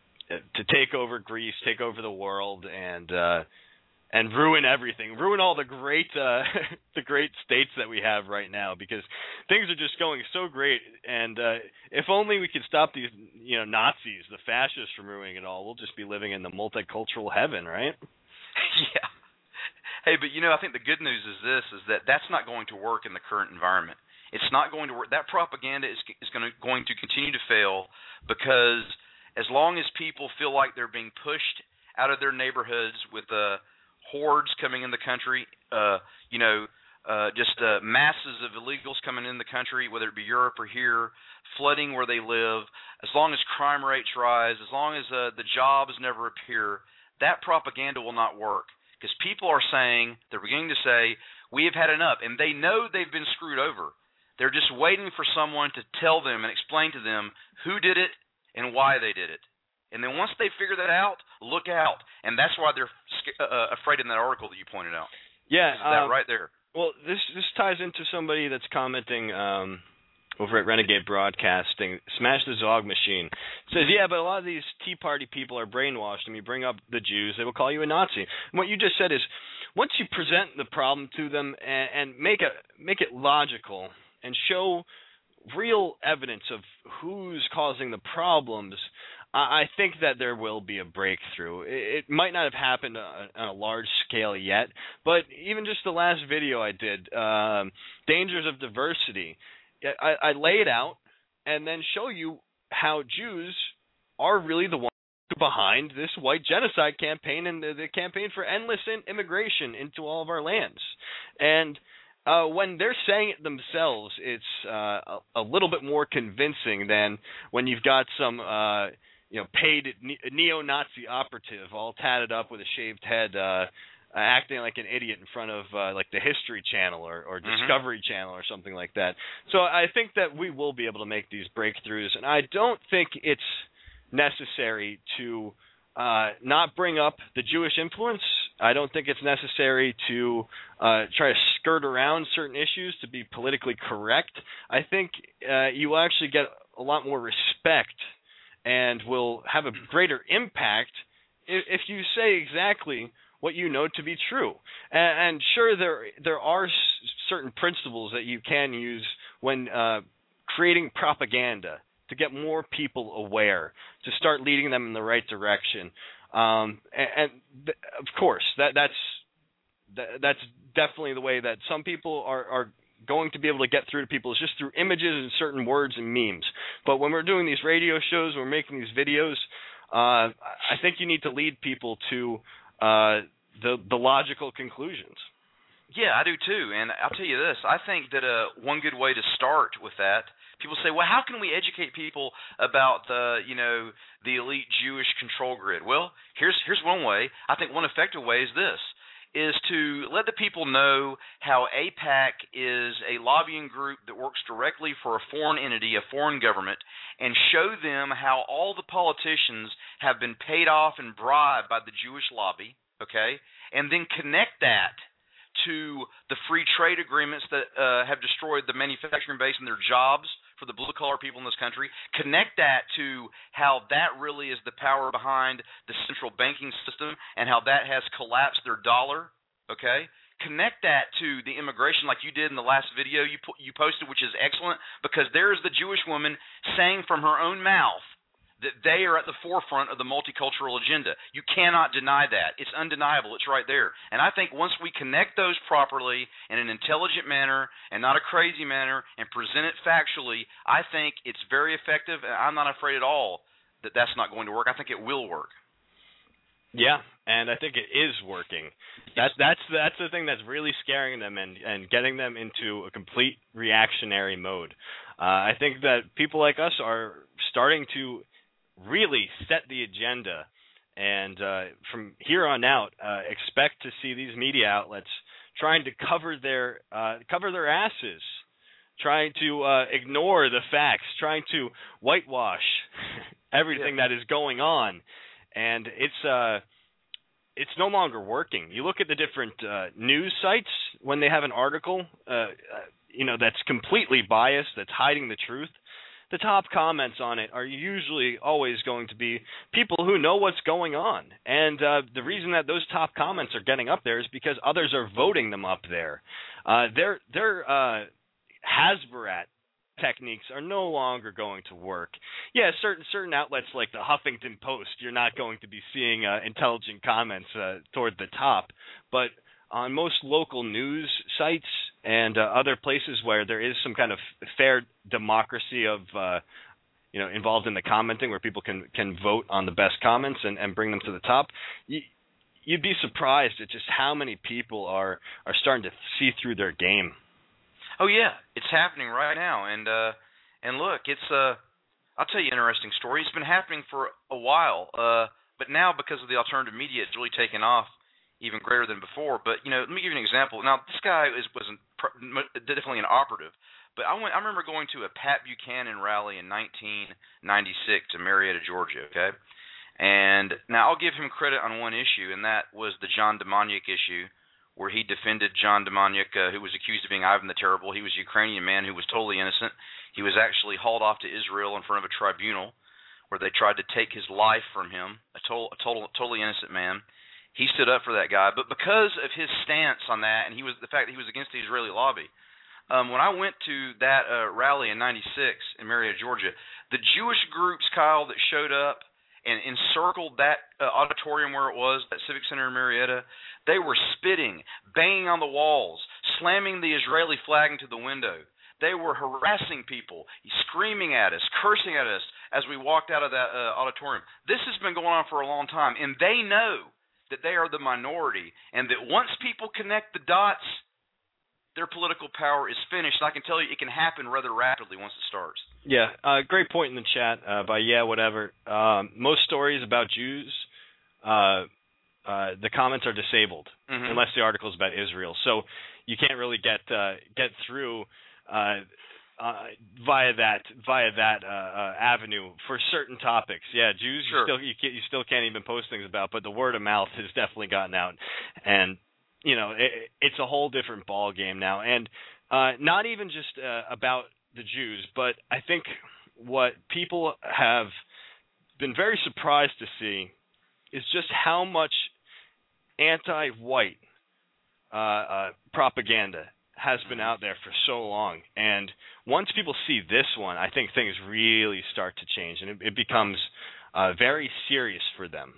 to take over Greece, take over the world, and uh, and ruin everything, ruin all the great uh, the great states that we have right now, because things are just going so great. And uh, if only we could stop these, you know, Nazis, the fascists, from ruining it all, we'll just be living in the multicultural heaven, right? Yeah. Hey, but you know, I think the good news is this: is that that's not going to work in the current environment. It's not going to work. That propaganda is is going to going to continue to fail, because as long as people feel like they're being pushed out of their neighborhoods with a uh, hordes coming in the country, uh, you know, uh, just uh, masses of illegals coming in the country, whether it be Europe or here, flooding where they live, as long as crime rates rise, as long as uh, the jobs never appear, that propaganda will not work. Because people are saying, they're beginning to say, we have had enough, and they know they've been screwed over. They're just waiting for someone to tell them and explain to them who did it and why they did it. And then once they figure that out, look out. And that's why they're uh, afraid in that article that you pointed out. Yeah. That um, right there. Well, this this ties into somebody that's commenting um, over at Renegade Broadcasting. Smash the Zog Machine says, yeah, but a lot of these Tea Party people are brainwashed. And you bring up the Jews, they will call you a Nazi. And what you just said is, once you present the problem to them and, and make it make it logical and show real evidence of who's causing the problems, I think that there will be a breakthrough. It might not have happened on a large scale yet, but even just the last video I did, um, Dangers of Diversity, I, I lay it out and then show you how Jews are really the ones behind this white genocide campaign and the, the campaign for endless immigration into all of our lands. And Uh, when they're saying it themselves, it's uh, a, a little bit more convincing than when you've got some, uh, you know, paid ne- neo-Nazi operative all tatted up with a shaved head, uh, acting like an idiot in front of uh, like the History Channel or, or Discovery mm-hmm. Channel or something like that. So I think that we will be able to make these breakthroughs, and I don't think it's necessary to uh, not bring up the Jewish influence. I don't think it's necessary to uh, try to skirt around certain issues to be politically correct. I think uh, you will actually get a lot more respect and will have a greater impact if, if you say exactly what you know to be true. And, and sure, there there are s- certain principles that you can use when uh, creating propaganda to get more people aware, to start leading them in the right direction. Um, and, and th- of course, that that's that, that's definitely the way that some people are, are going to be able to get through to people, is just through images and certain words and memes. But when we're doing these radio shows, when we're making these videos, uh, I think you need to lead people to uh, the the logical conclusions. Yeah, I do too. And I'll tell you this, I think that uh, one good way to start with that, people say, well, how can we educate people about, uh, you know, the elite Jewish control grid? Well, here's here's one way. I think one effective way is this, is to let the people know how AIPAC is a lobbying group that works directly for a foreign entity, a foreign government, and show them how all the politicians have been paid off and bribed by the Jewish lobby, okay, and then connect that to the free trade agreements that uh, have destroyed the manufacturing base and their jobs for the blue-collar people in this country. Connect that to how that really is the power behind the central banking system and how that has collapsed their dollar, okay? connect that to the immigration like you did in the last video you po- you posted, which is excellent, because there's the Jewish woman saying from her own mouth that they are at the forefront of the multicultural agenda. You cannot deny that. It's undeniable. It's right there. And I think once we connect those properly in an intelligent manner and not a crazy manner and present it factually, I think it's very effective, and I'm not afraid at all that that's not going to work. I think it will work. Yeah, and I think it is working. That's that's that's the thing that's really scaring them and, and getting them into a complete reactionary mode. Uh, I think that people like us are starting to really set the agenda, and uh, from here on out, uh, expect to see these media outlets trying to cover their uh, cover their asses, trying to uh, ignore the facts, trying to whitewash everything yeah. that is going on. And it's uh, it's no longer working. You look at the different uh, news sites when they have an article, uh, you know, that's completely biased, that's hiding the truth. The top comments on it are usually always going to be people who know what's going on. And uh, the reason that those top comments are getting up there is because others are voting them up there. Uh, their their uh, Hasbrat techniques are no longer going to work. Yeah, certain certain outlets like the Huffington Post, you're not going to be seeing uh, intelligent comments uh, toward the top. But on most local news sites and uh, other places where there is some kind of fair democracy of, uh, you know, involved in the commenting, where people can, can vote on the best comments and, and bring them to the top, you, you'd be surprised at just how many people are, are starting to see through their game. Oh yeah, it's happening right now, and uh, and look, it's uh, I'll tell you an interesting story. It's been happening for a while, uh, but now because of the alternative media, it's really taken off even greater than before. But you know, let me give you an example. Now, this guy is wasn't definitely an operative, but I went. I remember going to a Pat Buchanan rally in nineteen ninety-six in Marietta, Georgia. Okay, and now I'll give him credit on one issue, and that was the John Demjanjuk issue, where he defended John Demjanjuk, uh, who was accused of being Ivan the Terrible. He was a Ukrainian man who was totally innocent. He was actually hauled off to Israel in front of a tribunal where they tried to take his life from him, a total, a total, totally innocent man. He stood up for that guy. But because of his stance on that, and he was the fact that he was against the Israeli lobby, um, when I went to that uh, rally in ninety-six in Marietta, Georgia, the Jewish groups, Kyle, that showed up and encircled that uh, auditorium where it was, that Civic Center in Marietta, they were spitting, banging on the walls, slamming the Israeli flag into the window. They were harassing people, screaming at us, cursing at us as we walked out of that uh, auditorium. This has been going on for a long time, and they know that they are the minority, and that once people connect the dots, their political power is finished. And I can tell you it can happen rather rapidly once it starts. Yeah, uh, great point in the chat uh, by yeah, whatever. Um, most stories about Jews, uh, uh, the comments are disabled mm-hmm. unless the article is about Israel. So you can't really get uh, get through uh, uh, via that via that uh, uh, avenue for certain topics. Yeah, Jews sure. you still you, can't, you still can't even post things about, but the word of mouth has definitely gotten out, and you know it, it's a whole different ball game now, and uh, not even just uh, about the Jews, but I think what people have been very surprised to see is just how much anti-white uh, uh, propaganda has been out there for so long. And once people see this one, I think things really start to change, and it, it becomes uh, very serious for them.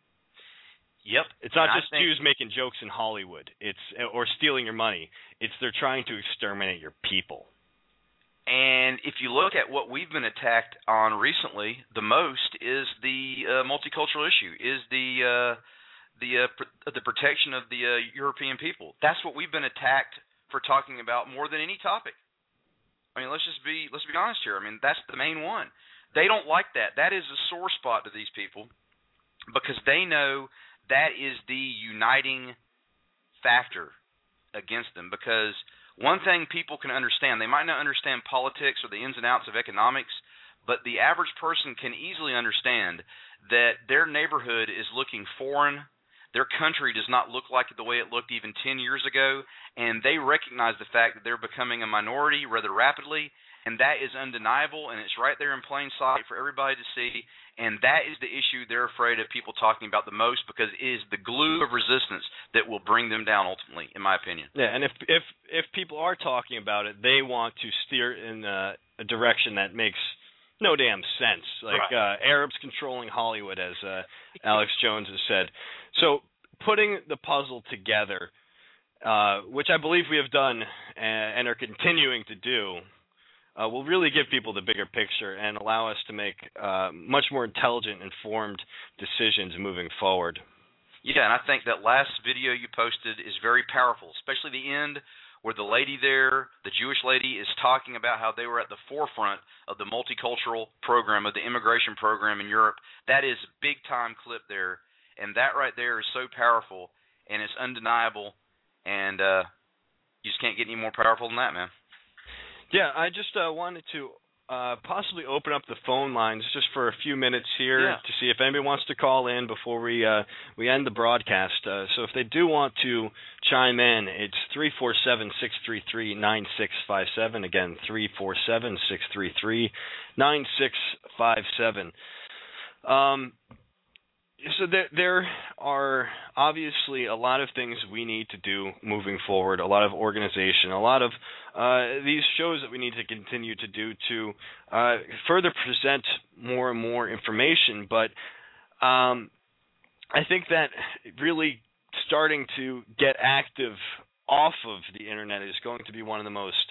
Yep. It's not and just Jews making jokes in Hollywood. It's or stealing your money. It's they're trying to exterminate your people. And if you look at what we've been attacked on recently, the most is the uh, multicultural issue, is the uh, the uh, pr- the protection of the uh, European people. That's what we've been attacked for talking about more than any topic. I mean, let's just be let's be honest here. I mean, that's the main one. They don't like that. That is a sore spot to these people because they know that is the uniting factor against them. Because one thing people can understand, they might not understand politics or the ins and outs of economics, but the average person can easily understand that their neighborhood is looking foreign. Their country does not look like the way it looked even ten years ago, and they recognize the fact that they're becoming a minority rather rapidly, and that is undeniable, and it's right there in plain sight for everybody to see, and that is the issue they're afraid of people talking about the most, because it is the glue of resistance that will bring them down ultimately, in my opinion. Yeah, and if if if people are talking about it, they want to steer in a, a direction that makes no damn sense, like right. uh, Arabs controlling Hollywood, as uh, Alex Jones has said. So putting the puzzle together, uh, which I believe we have done and, and are continuing to do, uh, will really give people the bigger picture and allow us to make uh, much more intelligent, informed decisions moving forward. Yeah, and I think that last video you posted is very powerful, especially the end where the lady there, the Jewish lady, is talking about how they were at the forefront of the multicultural program, of the immigration program in Europe. That is a big-time clip there, and that right there is so powerful, and it's undeniable, and uh, you just can't get any more powerful than that, man. Yeah, I just uh, wanted to uh, possibly open up the phone lines just for a few minutes here yeah. to see if anybody wants to call in before we uh, we end the broadcast. Uh, so if they do want to chime in, it's three four seven, six three three, nine six five seven. Again, three four seven, six three three, nine six five seven. Um, so there, there are obviously a lot of things we need to do moving forward, a lot of organization, a lot of uh, these shows that we need to continue to do to uh, further present more and more information. But um, I think that really starting to get active off of the internet is going to be one of the most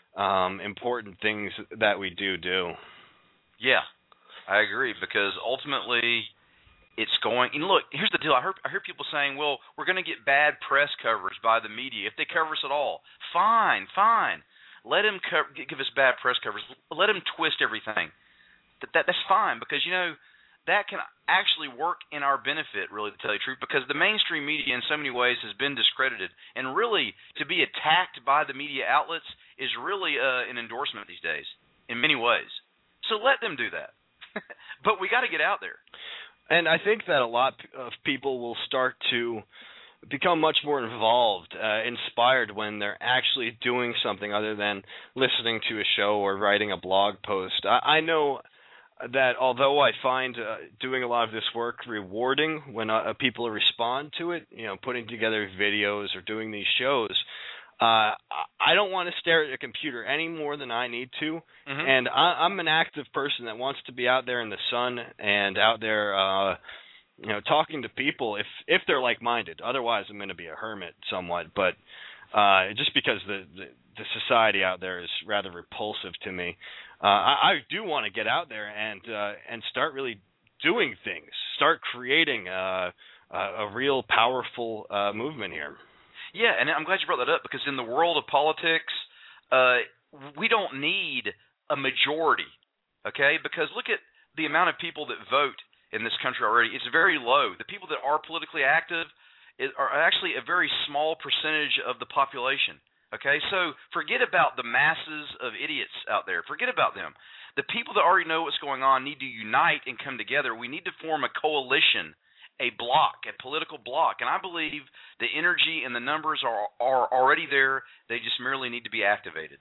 um, important things that we do do. Yeah, I agree, because ultimately it's going – and look, here's the deal. I heard, I hear people saying, well, we're going to get bad press coverage by the media if they cover us at all. Fine, fine. Let them co- give us bad press coverage. Let them twist everything. That, that That's fine, because, you know, that can actually work in our benefit, really, to tell you the truth, because the mainstream media in so many ways has been discredited. And really, to be attacked by the media outlets is really uh, an endorsement these days in many ways. So let them do that. But we got to get out there. And I think that a lot of people will start to become much more involved, uh, inspired when they're actually doing something other than listening to a show or writing a blog post. I, I know that although I find uh, doing a lot of this work rewarding when uh, people respond to it, you know, putting together videos or doing these shows, uh, I don't want to stare at a computer any more than I need to. Mm-hmm. And I, I'm an active person that wants to be out there in the sun and out there, uh, you know, talking to people if if they're like-minded. Otherwise, I'm going to be a hermit somewhat. But uh, just because the, the the society out there is rather repulsive to me, uh, I, I do want to get out there and uh, and start really doing things, start creating uh, a, a real powerful uh, movement here. Yeah, and I'm glad you brought that up, because in the world of politics, uh, we don't need a majority, okay? Because look at the amount of people that vote in this country already. It's very low. The people that are politically active are actually a very small percentage of the population, okay? So forget about the masses of idiots out there. Forget about them. The people that already know what's going on need to unite and come together. We need to form a coalition, a block, a political block. And I believe the energy and the numbers are are already there. They just merely need to be activated.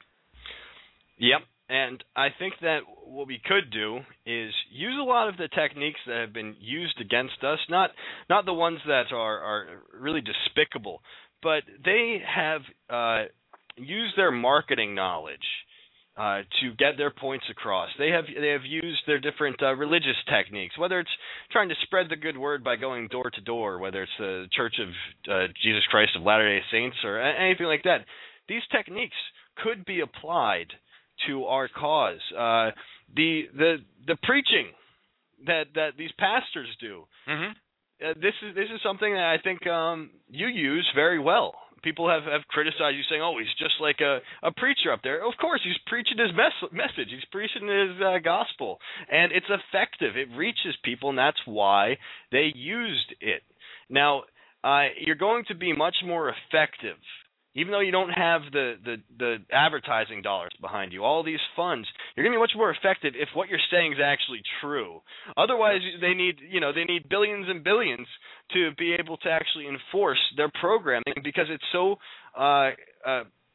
Yep. And I think that what we could do is use a lot of the techniques that have been used against us, not not the ones that are, are really despicable, but they have uh, used their marketing knowledge Uh, to get their points across. They have they have used their different uh, religious techniques, whether it's trying to spread the good word by going door to door, whether it's the Church of uh, Jesus Christ of Latter-day Saints or anything like that. These techniques could be applied to our cause. Uh, the the the preaching that that these pastors do. Mm-hmm. Uh, this is this is something that I think um, you use very well. People have, have criticized you, saying, oh, he's just like a, a preacher up there. Of course, he's preaching his mes- message. He's preaching his uh, gospel. And it's effective. It reaches people, and that's why they used it. Now, uh, you're going to be much more effective, even though you don't have the, the, the advertising dollars behind you, all these funds. You're going to be much more effective if what you're saying is actually true. Otherwise, they need, you know, they need billions and billions to be able to actually enforce their programming, because it's so uh, uh,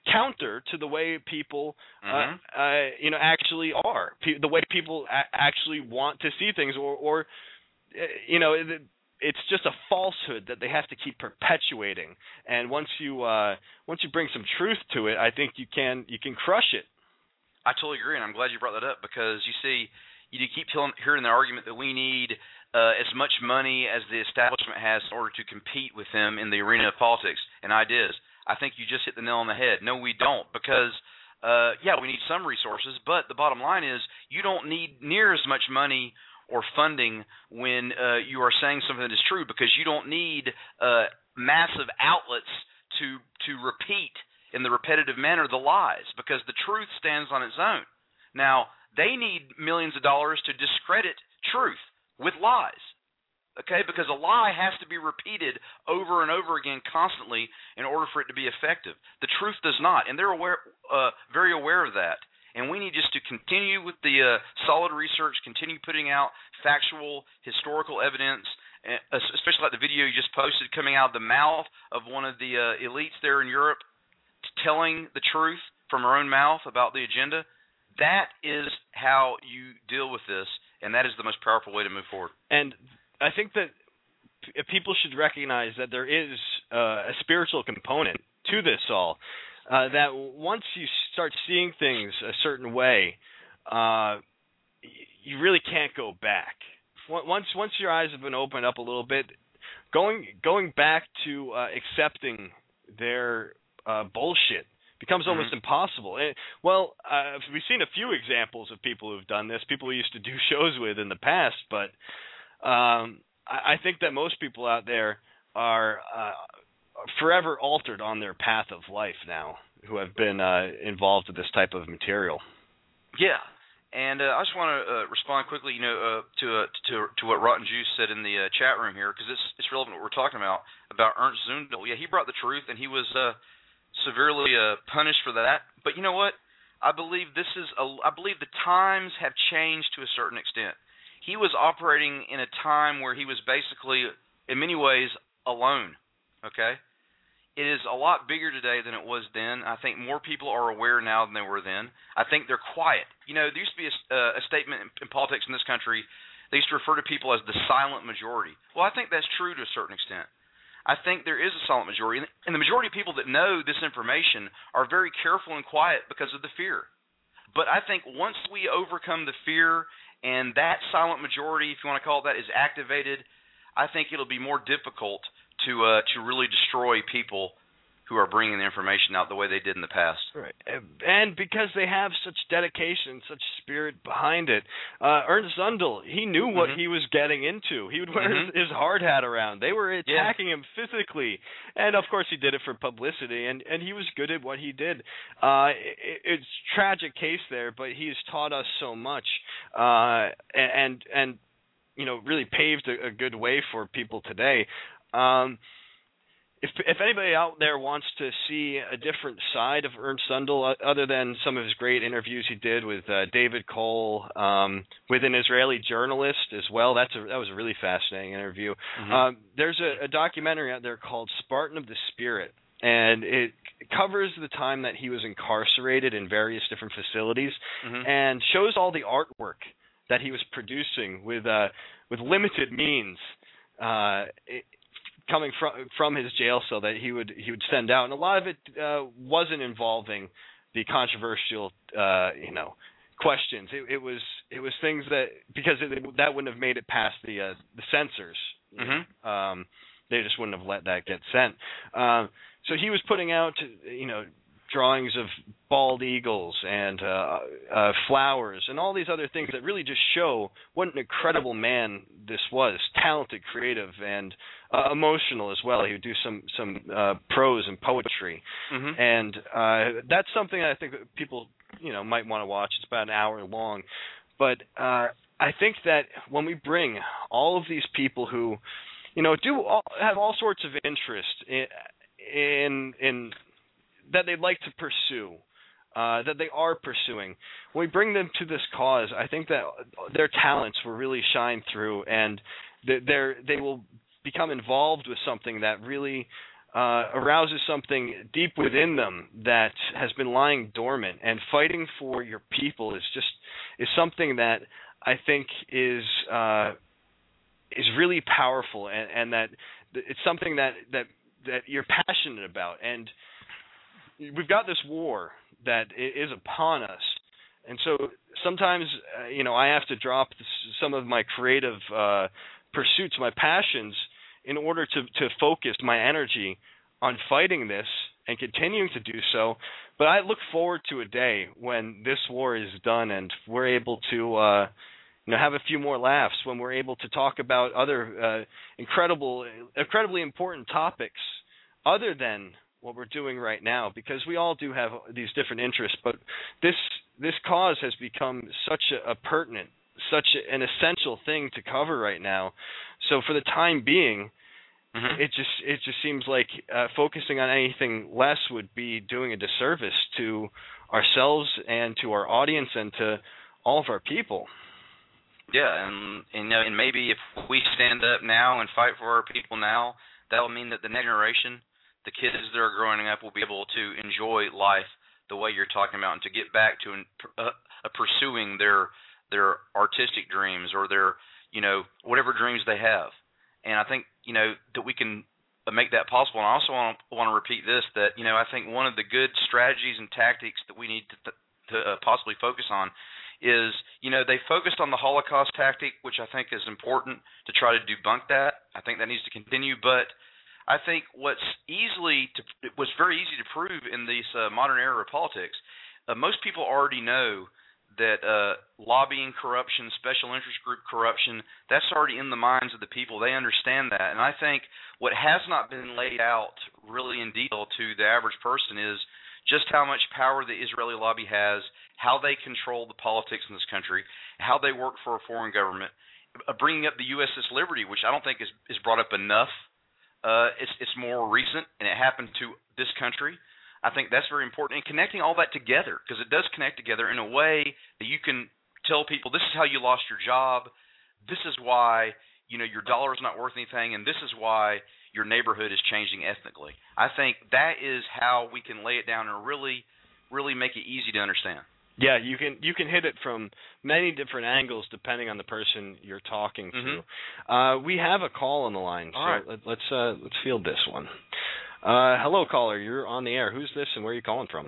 counter to the way people, Mm-hmm. uh, uh, you know, actually are, Pe- the way people a- actually want to see things, or, or uh, you know, it, it's just a falsehood that they have to keep perpetuating. And once you uh, once you bring some truth to it, I think you can you can crush it. I totally agree, and I'm glad you brought that up, because you see, you keep hearing the argument that we need uh, as much money as the establishment has in order to compete with them in the arena of politics and ideas. I think you just hit the nail on the head. No, we don't, because, uh, yeah, we need some resources, but the bottom line is you don't need near as much money or funding when uh, you are saying something that is true, because you don't need uh, massive outlets to to repeat in the repetitive manner the lies, because the truth stands on its own. Now, they need millions of dollars to discredit truth with lies. Okay, because a lie has to be repeated over and over again constantly in order for it to be effective. The truth does not, and they're aware, uh, very aware of that. And we need just to continue with the uh, solid research, continue putting out factual, historical evidence, especially like the video you just posted coming out of the mouth of one of the uh, elites there in Europe, telling the truth from her own mouth about the agenda. That is how you deal with this, and that is the most powerful way to move forward. And I think that p- people should recognize that there is uh, a spiritual component to this all. Uh, that once you start seeing things a certain way, uh, you really can't go back. Once once your eyes have been opened up a little bit, going going back to uh, accepting their uh, bullshit becomes almost mm-hmm. impossible. And, well, uh, we've seen a few examples of people who've done this, people we used to do shows with in the past, but um, I, I think that most people out there are uh, forever altered on their path of life now, who have been uh, involved with this type of material. Yeah, and uh, I just want to uh, respond quickly, you know, uh, to, uh, to to what Rotten Juice said in the uh, chat room here, because it's it's relevant to what we're talking about about Ernst Zundel. Yeah, he brought the truth, and he was uh, severely uh, punished for that. But you know what? I believe this is a, I believe the times have changed to a certain extent. He was operating in a time where he was basically, in many ways, alone. Okay. It is a lot bigger today than it was then. I think more people are aware now than they were then. I think they're quiet. You know, there used to be a, uh, a statement in, in politics in this country. They used to refer to people as the silent majority. Well, I think that's true to a certain extent. I think there is a silent majority. And the majority of people that know this information are very careful and quiet because of the fear. But I think once we overcome the fear and that silent majority, if you want to call it that, is activated, I think it'll be more difficult to uh, to really destroy people who are bringing the information out the way they did in the past. Right, and because they have such dedication, such spirit behind it. Uh, Ernst Zundel, he knew what mm-hmm. he was getting into. He would wear mm-hmm. his, his hard hat around. They were attacking yeah. him physically, and of course he did it for publicity, and, and he was good at what he did. Uh, it, it's a tragic case there, but he's taught us so much, uh, and and you know really paved a, a good way for people today. Um, if if anybody out there wants to see a different side of Ernst Zundel, uh, other than some of his great interviews he did with uh, David Cole, um, with an Israeli journalist as well, that's a, that was a really fascinating interview. Mm-hmm. Um, there's a, a documentary out there called Spartan of the Spirit, and it covers the time that he was incarcerated in various different facilities, mm-hmm. and shows all the artwork that he was producing with uh, with limited means. Uh, it, coming from from his jail cell that he would he would send out, and a lot of it uh, wasn't involving the controversial uh, you know questions. It, it was it was things that because it, that wouldn't have made it past the uh, the censors. Mm-hmm. Um, they just wouldn't have let that get sent. Uh, so he was putting out you know drawings of bald eagles and uh, uh, flowers and all these other things that really just show what an incredible man this was, talented, creative, and uh, emotional as well. He would do some some uh, prose and poetry, mm-hmm. and uh, that's something that I think that people you know might want to watch. It's about an hour long, but uh, I think that when we bring all of these people who you know do all, have all sorts of interest in in, in that they'd like to pursue, uh, that they are pursuing. When we bring them to this cause, I think that their talents will really shine through, and they're, they will become involved with something that really uh, arouses something deep within them that has been lying dormant. And fighting for your people is just is something that I think is uh, is really powerful, and, and that it's something that, that that you're passionate about. And we've got this war that is upon us, and so sometimes uh, you know I have to drop this, some of my creative uh, pursuits, my passions, in order to to focus my energy on fighting this and continuing to do so. But I look forward to a day when this war is done and we're able to uh, you know have a few more laughs, when we're able to talk about other uh, incredible, incredibly important topics other than what we're doing right now, because we all do have these different interests, but this this cause has become such a, a pertinent, such a, an essential thing to cover right now. So for the time being, mm-hmm. it just it just seems like uh, focusing on anything less would be doing a disservice to ourselves and to our audience and to all of our people. Yeah, and and, you know, and maybe if we stand up now and fight for our people now, that'll mean that the next generation, the kids that are growing up, will be able to enjoy life the way you're talking about, and to get back to uh, uh, pursuing their their artistic dreams or their, you know, whatever dreams they have. And I think, you know, that we can make that possible. And I also want to, want to repeat this, that, you know, I think one of the good strategies and tactics that we need to, to uh, possibly focus on is, you know, they focused on the Holocaust tactic, which I think is important to try to debunk that. I think that needs to continue, but I think what's easily to, what's very easy to prove in this uh, modern era of politics, uh, most people already know that uh, lobbying corruption, special interest group corruption, that's already in the minds of the people. They understand that. And I think what has not been laid out really in detail to the average person is just how much power the Israeli lobby has, how they control the politics in this country, how they work for a foreign government, uh, bringing up the U S S Liberty, which I don't think is, is brought up enough. Uh, it's, it's more recent, and it happened to this country. I think that's very important, and connecting all that together, because it does connect together in a way that you can tell people, this is how you lost your job, this is why, you know, your dollar is not worth anything, and this is why your neighborhood is changing ethnically. I think that is how we can lay it down and really, really make it easy to understand. Yeah, you can you can hit it from many different angles depending on the person you're talking to. Mm-hmm. Uh, we have a call on the line, all so right. let, let's uh, let's field this one. Uh, hello, caller. You're on the air. Who's this, and where are you calling from?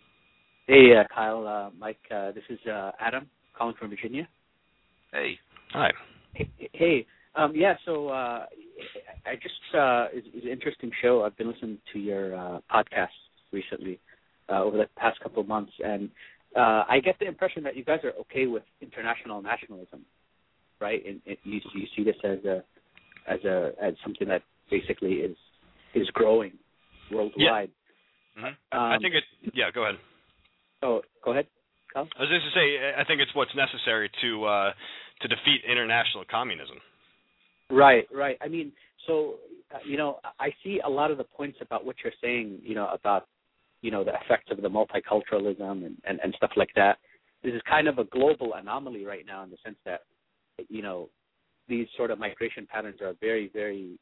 Hey, uh, Kyle, uh, Mike. Uh, this is uh, Adam calling from Virginia. Hey. Hi. Hey. hey um, yeah. So uh, I just uh, it's, it's an interesting show. I've been listening to your uh, podcast recently uh, over the past couple of months, and uh, I get the impression that you guys are okay with international nationalism, right? And, and you, you see this as a as a as something that basically is is growing worldwide. Yeah. Mm-hmm. Um, I think it. Yeah, go ahead. Oh, go ahead, Kyle. I was just to say, I think it's what's necessary to uh, to defeat international communism. Right, right. I mean, so uh, you know, I see a lot of the points about what you're saying. You know, about you know the effects of the multiculturalism and, and, and stuff like that. This is kind of a global anomaly right now in the sense that you know these sort of migration patterns are very, very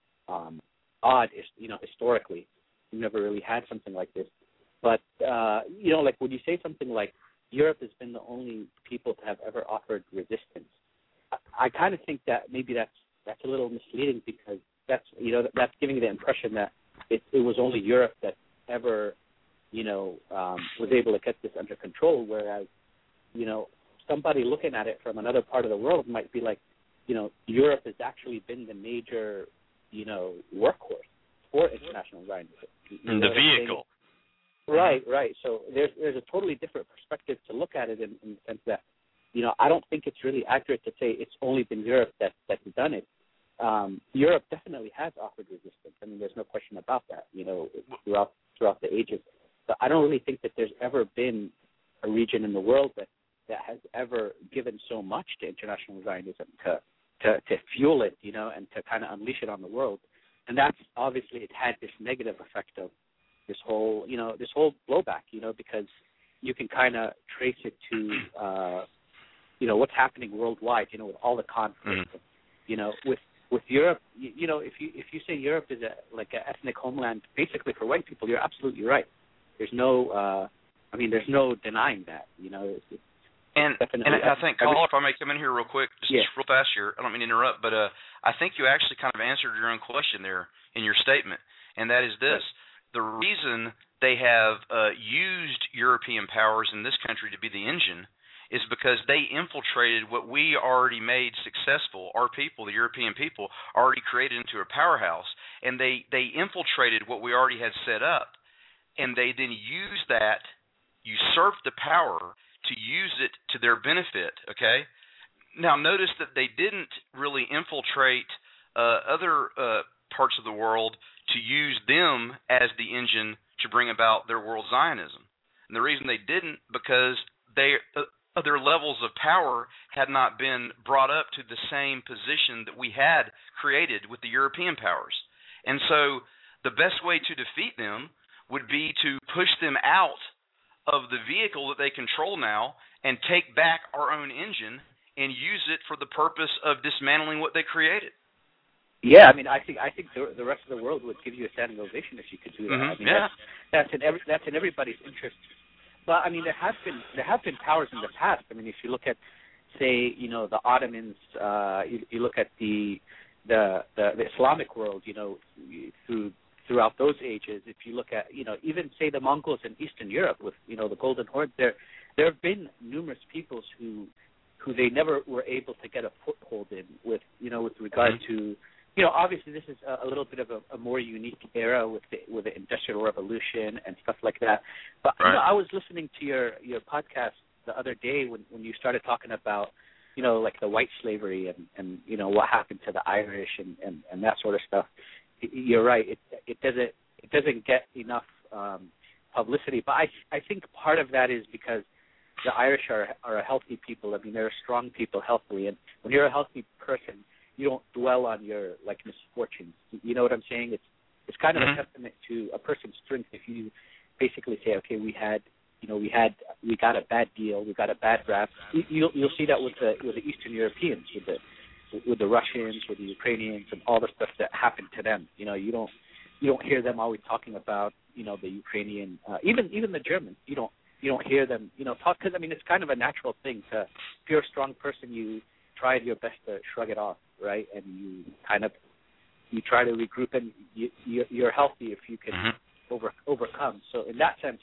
um, odd. You know, historically, we've never really had something like this. But, uh, you know, like when you say something like Europe has been the only people to have ever offered resistance, I, I kind of think that maybe that's that's a little misleading because that's, you know, that's giving the impression that it, it was only Europe that ever, you know, um, was able to get this under control, whereas, you know, somebody looking at it from another part of the world might be like, you know, Europe has actually been the major, you know, workhorse for international Zionism. You know the vehicle. Right, right. So there's there's a totally different perspective to look at it in, in the sense that, you know, I don't think it's really accurate to say it's only been Europe that that's done it. Um, Europe definitely has offered resistance. I mean, there's no question about that. You know, throughout throughout the ages. But I don't really think that there's ever been a region in the world that, that has ever given so much to international Zionism to to to fuel it, you know, and to kind of unleash it on the world. And that's obviously it had this negative effect of this whole, you know, this whole blowback, you know, because you can kind of trace it to, uh, you know, what's happening worldwide, you know, with all the conflict, mm-hmm. you know, with with Europe, you, you know, if you if you say Europe is a like an ethnic homeland, basically for white people, you're absolutely right. There's no, uh, I mean, there's no denying that. You know, it's, it's and definitely. and I think, caller, if I may come in here real quick, just, yeah. just real fast here. I don't mean to interrupt, but uh, I think you actually kind of answered your own question there in your statement, and that is this: right. The reason they have uh, used European powers in this country to be the engine is because they infiltrated what we already made successful. Our people, the European people, already created into a powerhouse, and they, they infiltrated what we already had set up, and they then used that, usurped the power to use it to their benefit, okay? Now, notice that they didn't really infiltrate uh, other uh, parts of the world to use them as the engine to bring about their world Zionism. And the reason they didn't, because they uh, other levels of power had not been brought up to the same position that we had created with the European powers. And so the best way to defeat them would be to push them out of the vehicle that they control now and take back our own engine and use it for the purpose of dismantling what they created. Yeah, I mean, I think I think the, the rest of the world would give you a standing ovation if you could do that. Mm-hmm. I mean, yeah. that's, that's in every, that's in everybody's interest. But I mean, there have been there have been powers in the past. I mean, if you look at, say, you know, the Ottomans, uh, you, you look at the, the the the Islamic world, you know, through throughout those ages. If you look at, you know, even say the Mongols in Eastern Europe with, you know, the Golden Horde, there there have been numerous peoples who who they never were able to get a foothold in with, you know, with regard mm-hmm. to. You know, obviously this is a, a little bit of a, a more unique era with the, with the Industrial Revolution and stuff like that. But right. you know, I was listening to your, your podcast the other day when, when you started talking about, you know, like the white slavery and, and you know, what happened to the Irish and, and, and that sort of stuff. You're right. It it doesn't it doesn't get enough um, publicity. But I I think part of that is because the Irish are are a healthy people. I mean, they're strong people, healthily, and when you're a healthy person, you don't dwell on your like misfortunes. You know what I'm saying? It's it's kind of mm-hmm. a testament to a person's strength if you basically say, okay, we had, you know, we had we got a bad deal, we got a bad rap. You, you'll you'll see that with the with the Eastern Europeans, with the with the Russians, with the Ukrainians, and all the stuff that happened to them. You know, you don't you don't hear them always talking about, you know, the Ukrainian, uh, even even the Germans. You don't you don't hear them, you know, talk, because I mean it's kind of a natural thing to, if you're a strong person, you try your best to shrug it off, right? And you kind of you try to regroup, and you, you, you're healthy if you can mm-hmm. over overcome. So in that sense,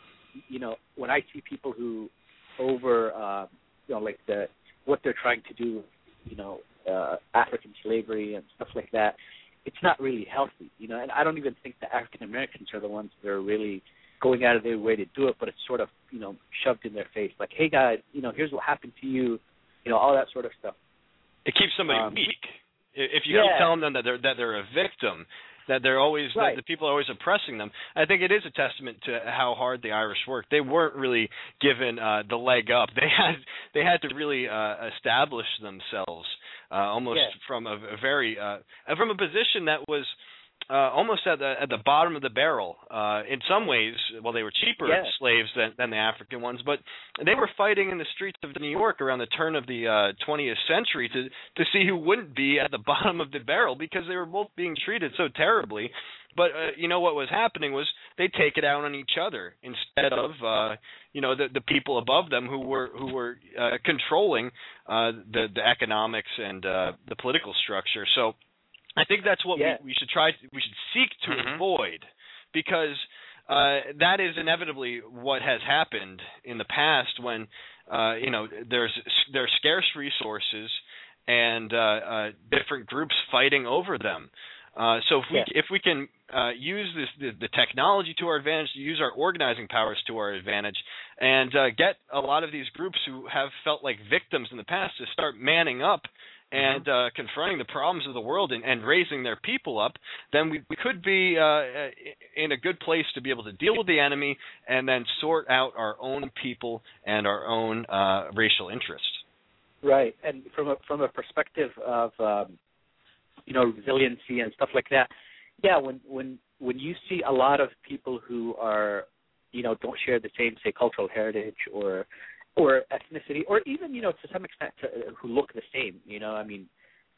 you know, when I see people who over, uh, you know, like the what they're trying to do, you know, uh, African slavery and stuff like that, it's not really healthy, you know. And I don't even think the African Americans are the ones that are really going out of their way to do it, but it's sort of, you know, shoved in their face, like, hey guys, you know, here's what happened to you. You know, all that sort of stuff. It keeps somebody um, weak. If you yeah. keep telling them that they're that they're a victim, that they're always right. that the people are always oppressing them, I think it is a testament to how hard the Irish worked. They weren't really given uh, the leg up. They had they had to really uh, establish themselves uh, almost yeah. from a, a very uh, from a position that was. Uh, almost at the at the bottom of the barrel. Uh, in some ways, well, they were cheaper yeah. slaves than, than the African ones, but they were fighting in the streets of New York around the turn of the uh, twentieth century to to see who wouldn't be at the bottom of the barrel, because they were both being treated so terribly. But uh, you know what was happening was they take it out on each other instead of uh, you know the the people above them who were who were uh, controlling uh, the the economics and uh, the political structure. So. I think that's what yeah. we, we should try. We should seek to mm-hmm. avoid, because uh, that is inevitably what has happened in the past when uh, you know there's there's scarce resources and uh, uh, different groups fighting over them. Uh, so if we yeah. if we can uh, use this the, the technology to our advantage, use our organizing powers to our advantage, and uh, get a lot of these groups who have felt like victims in the past to start manning up and uh, confronting the problems of the world and, and raising their people up, then we, we could be uh, in a good place to be able to deal with the enemy and then sort out our own people and our own uh, racial interests. Right, and from a from a perspective of um, you know, resiliency and stuff like that, yeah, when when when you see a lot of people who are, you know, don't share the same, say, cultural heritage or or ethnicity, or even, you know, to some extent, to, who look the same. You know, I mean,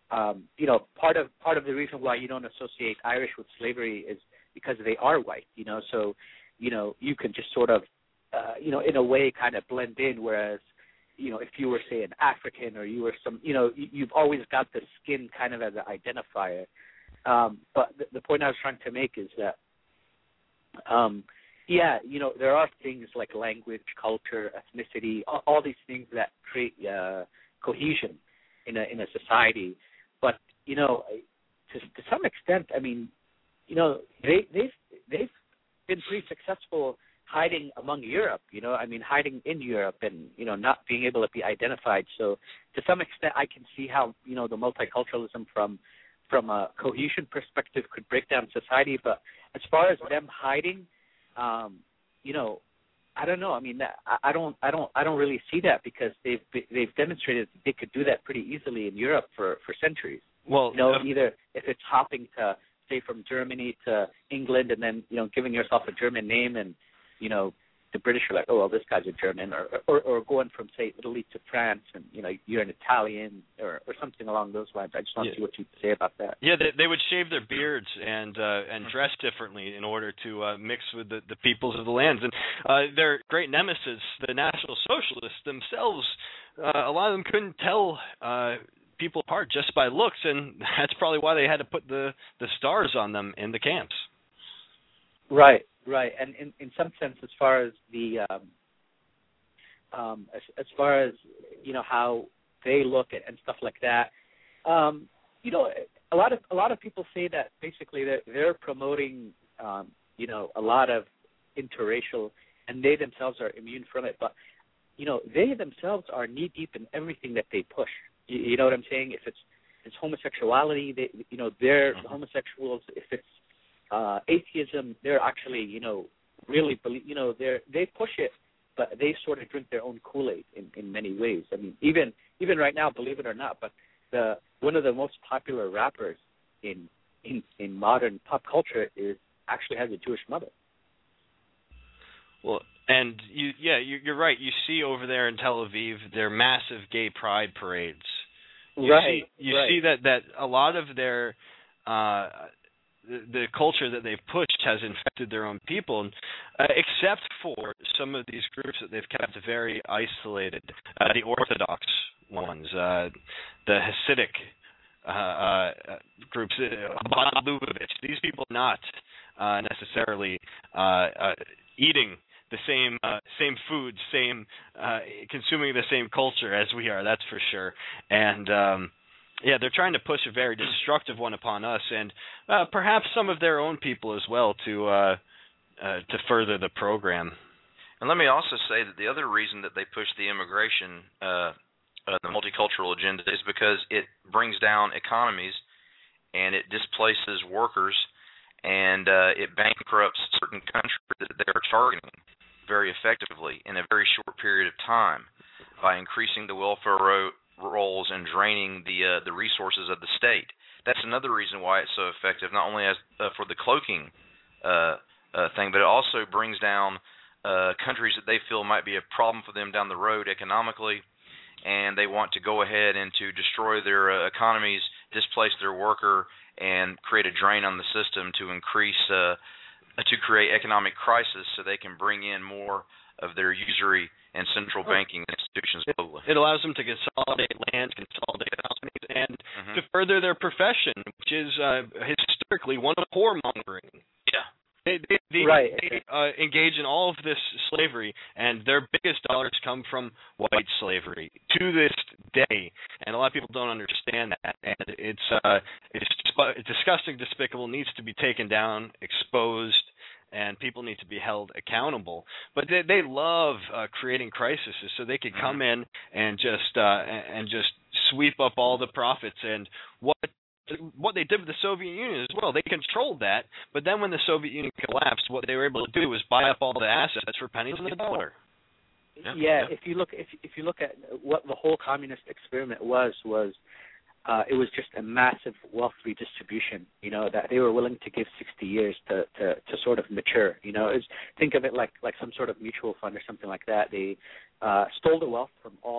um, you know, part of part of the reason why you don't associate Irish with slavery is because they are white, you know. So, you know, you can just sort of, uh, you know, in a way, kind of blend in. Whereas, you know, if you were, say, an African or you were some, you know, you, you've always got the skin kind of as an identifier. Um, but the, the point I was trying to make is that, um, yeah, you know, there are things like language, culture, ethnicity, all, all these things that create uh, cohesion in a in a society. But you know, to to some extent, I mean, you know, they they've they've been pretty successful hiding among Europe. You know, I mean, hiding in Europe and you know not being able to be identified. So to some extent, I can see how you know the multiculturalism from from a cohesion perspective could break down society. But as far as them hiding, um, you know, I don't know. I mean, that, I, I don't, I don't, I don't really see that because they've they've demonstrated that they could do that pretty easily in Europe for, for centuries. Well, you know, um, either if it's hopping to say from Germany to England and then you know giving yourself a German name and you know the British are like, oh well, this guy's a German, or or, or going from say Italy to France and you know you're an Italian or, or something along those lines. I just want to yeah. see what you say about that. Yeah, they, they would shave their beards and uh, and dress differently in order to uh, mix with the, the peoples of the lands. And uh, their great nemesis, the National Socialists themselves, uh, a lot of them couldn't tell uh, people apart just by looks, and that's probably why they had to put the, the stars on them in the camps. Right, right, and in, in some sense, as far as the um, um, as, as far as you know how they look at and stuff like that, um, you know, a lot of a lot of people say that basically they're, they're promoting um, you know a lot of interracial, and they themselves are immune from it, but you know they themselves are knee deep in everything that they push. You, you know what I'm saying? If it's it's homosexuality, they you know they're mm-hmm. homosexuals. If it's Uh, atheism, they're actually, you know, really believe, you know, they they push it, but they sort of drink their own Kool-Aid in, in many ways. I mean, even even right now, believe it or not, but the one of the most popular rappers in in, in modern pop culture is actually has a Jewish mother. Well, and you, yeah, you, you're right. You see over there in Tel Aviv, their massive gay pride parades. You right. See, you right. see that that a lot of their uh, The, the culture that they've pushed has infected their own people, and, uh, except for some of these groups that they've kept very isolated. Uh, the Orthodox ones, uh, the Hasidic uh, uh, groups, uh, Lubavitch. These people are not uh, necessarily uh, uh, eating the same uh, same foods, same uh, consuming the same culture as we are. That's for sure, and. Um, Yeah, they're trying to push a very destructive one upon us, and uh, perhaps some of their own people as well to uh, uh, to further the program. And let me also say that the other reason that they push the immigration, uh, uh, the multicultural agenda, is because it brings down economies, and it displaces workers, and uh, it bankrupts certain countries that they are targeting very effectively in a very short period of time by increasing the welfare road roles and draining the uh, the resources of the state. That's another reason why it's so effective, not only as uh, for the cloaking uh, uh, thing, but it also brings down uh, countries that they feel might be a problem for them down the road economically, and they want to go ahead and to destroy their uh, economies, displace their worker, and create a drain on the system to increase uh, to create economic crisis so they can bring in more of their usury and central banking institutions globally. It allows them to consolidate land, consolidate companies, and mm-hmm. to further their profession, which is uh, historically one of whoremongering. Yeah. They, they, they, right. they uh, engage in all of this slavery, and their biggest dollars come from white slavery to this day. And a lot of people don't understand that. And it's uh, it's disgusting, despicable, needs to be taken down, exposed, and people need to be held accountable. But they, they love uh, creating crises so they could come in and just uh, and just sweep up all the profits. And what what they did with the Soviet Union as well, they controlled that. But then when the Soviet Union collapsed, what they were able to do was buy up all the assets for pennies on the dollar. Yeah, yeah, if you look if if you look at what the whole communist experiment was was. Uh, it was just a massive wealth redistribution, you know, that they were willing to give sixty years to, to, to sort of mature, you know. It's, think of it like, like some sort of mutual fund or something like that. They uh, stole the wealth from all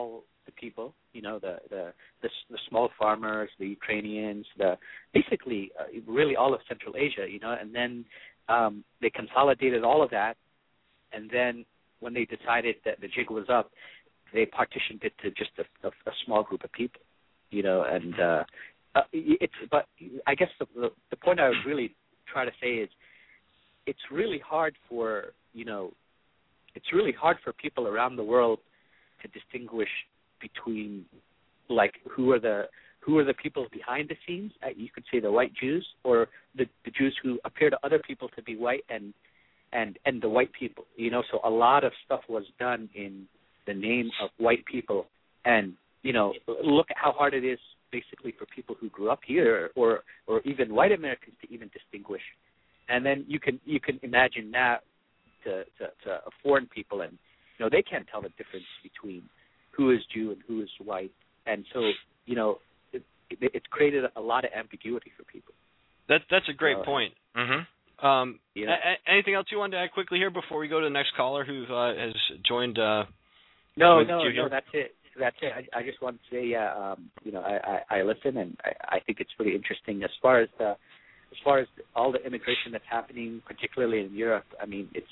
of people, you know, the the the, the small farmers, the Ukrainians, the basically uh, really all of Central Asia, you know, and then um, they consolidated all of that, and then when they decided that the jig was up, they partitioned it to just a, a, a small group of people, you know, and uh, uh, it's. But I guess the, the the point I would really try to say is, it's really hard for you know, it's really hard for people around the world to distinguish between, like, who are the who are the people behind the scenes. Uh, you could say the white Jews, or the, the Jews who appear to other people to be white, and and and the white people. You know, so a lot of stuff was done in the name of white people, and you know, look at how hard it is basically for people who grew up here, or or even white Americans, to even distinguish. And then you can you can imagine that to, to, to foreign people, and you know, they can't tell the difference between who is Jew and who is white, and so you know, it, it, it's created a lot of ambiguity for people. That that's a great uh, point. Mm-hmm. Um, yeah. a- anything else you wanted to add quickly here before we go to the next caller who uh, has joined? Uh, no, no, no. That's it. That's it. I, I just want to say, yeah, um, you know, I, I, I listen, and I, I think it's really interesting as far as the, as far as all the immigration that's happening, particularly in Europe. I mean, it's,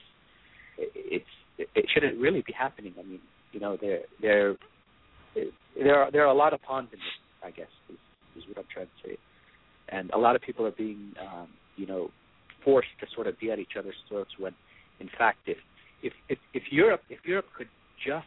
it's, it shouldn't really be happening. I mean, you know, there, there, there are there are a lot of pawns in this, I guess, is, is what I'm trying to say, and a lot of people are being, um, you know, forced to sort of be at each other's throats. When, in fact, if if if, if Europe if Europe could just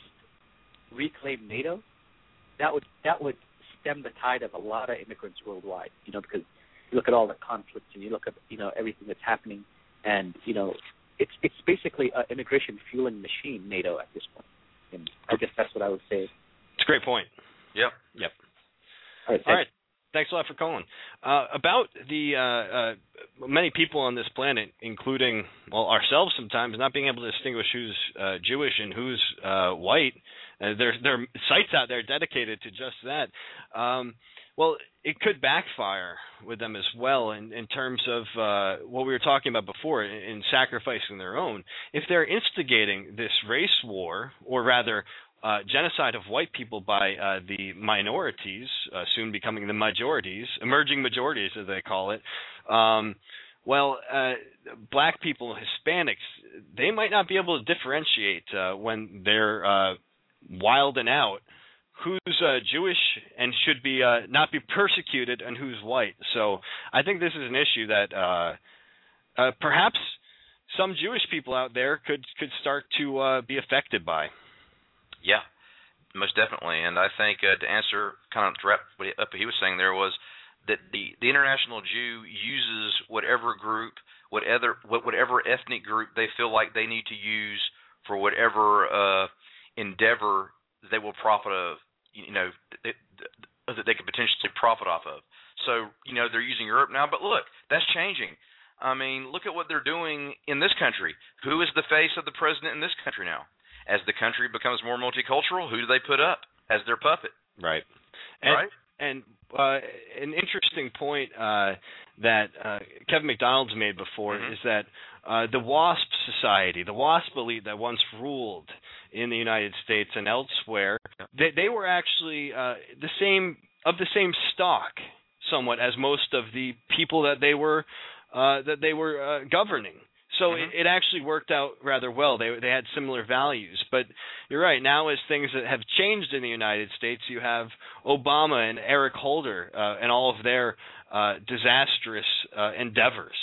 reclaim NATO, that would that would stem the tide of a lot of immigrants worldwide. You know, because you look at all the conflicts and you look at, you know, everything that's happening, and you know, it's it's basically an immigration fueling machine, NATO, at this point. And I guess that's what I would say. It's a great point. Yep. Yep. All right. All right. Thanks a lot for calling. Uh, about the uh, uh, many people on this planet, including, well, ourselves sometimes, not being able to distinguish who's uh, Jewish and who's uh, white. Uh, there, there are sites out there dedicated to just that. Um, well, it could backfire with them as well in, in terms of uh, what we were talking about before, in, in sacrificing their own. If they're instigating this race war, or rather uh, genocide of white people by uh, the minorities, uh, soon becoming the majorities, emerging majorities as they call it, um, well, uh, black people, Hispanics, they might not be able to differentiate uh, when they're uh, wilding out who's uh, Jewish and should be uh, not be persecuted, and who's white. So I think this is an issue that uh, uh, perhaps some Jewish people out there could could start to uh, be affected by. Yeah, most definitely. And I think uh, to answer, kind of to wrap what he, up what he was saying there, was that the, the international Jew uses whatever group, whatever whatever ethnic group they feel like they need to use for whatever uh, endeavor they will profit of, you know, that, that they could potentially profit off of. So, you know, they're using Europe now, but look, that's changing. I mean, look at what they're doing in this country. Who is the face of the president in this country now? As the country becomes more multicultural, who do they put up as their puppet? Right. And, right. And uh, an interesting point uh, that uh, Kevin McDonald's made before mm-hmm. is that uh, the WASP society, the WASP elite that once ruled in the United States and elsewhere, they, they were actually uh, the same of the same stock, somewhat, as most of the people that they were uh, that they were uh, governing. So mm-hmm. it, it actually worked out rather well. They they had similar values. But you're right. Now, as things that have changed in the United States, you have Obama and Eric Holder uh, and all of their uh, disastrous uh, endeavors.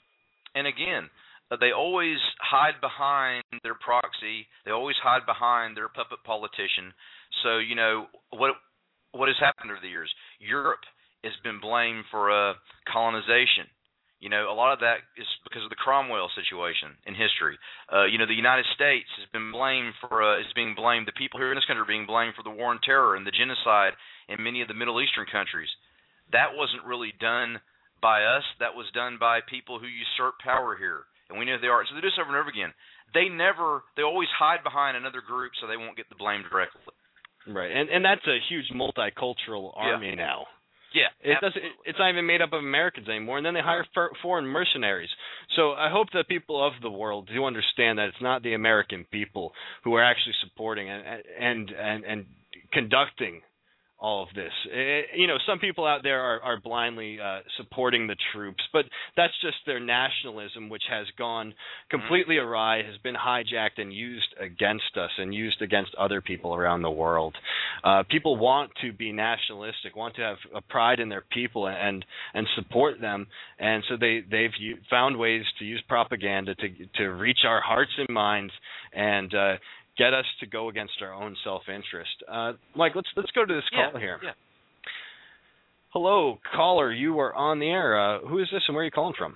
And again, uh, they always hide behind their proxy. They always hide behind their puppet politician. So, you know, what what has happened over the years? Europe has been blamed for uh, colonization. You know, a lot of that is because of the Cromwell situation in history. Uh, you know, the United States has been blamed for, uh, is being blamed, the people here in this country are being blamed for the war on terror and the genocide in many of the Middle Eastern countries. That wasn't really done by us. That was done by people who usurp power here. And we know they are. So they do this over and over again. They never, they always hide behind another group so they won't get the blame directly. Right. And and that's a huge multicultural army yeah. now. Yeah, it doesn't. It's not even made up of Americans anymore, and then they hire for, foreign mercenaries. So I hope that people of the world do understand that it's not the American people who are actually supporting and and and, and conducting all of this. It, you know, some people out there are, are blindly uh, supporting the troops, but that's just their nationalism, which has gone completely awry, has been hijacked and used against us and used against other people around the world. Uh, people want to be nationalistic, want to have a pride in their people and and support them, and so they they've u- found ways to use propaganda to to reach our hearts and minds and uh, get us to go against our own self-interest. Uh, Mike, let's let's go to this Yeah, call here. yeah. Hello, caller. You are on the air. Uh, who is this, and where are you calling from?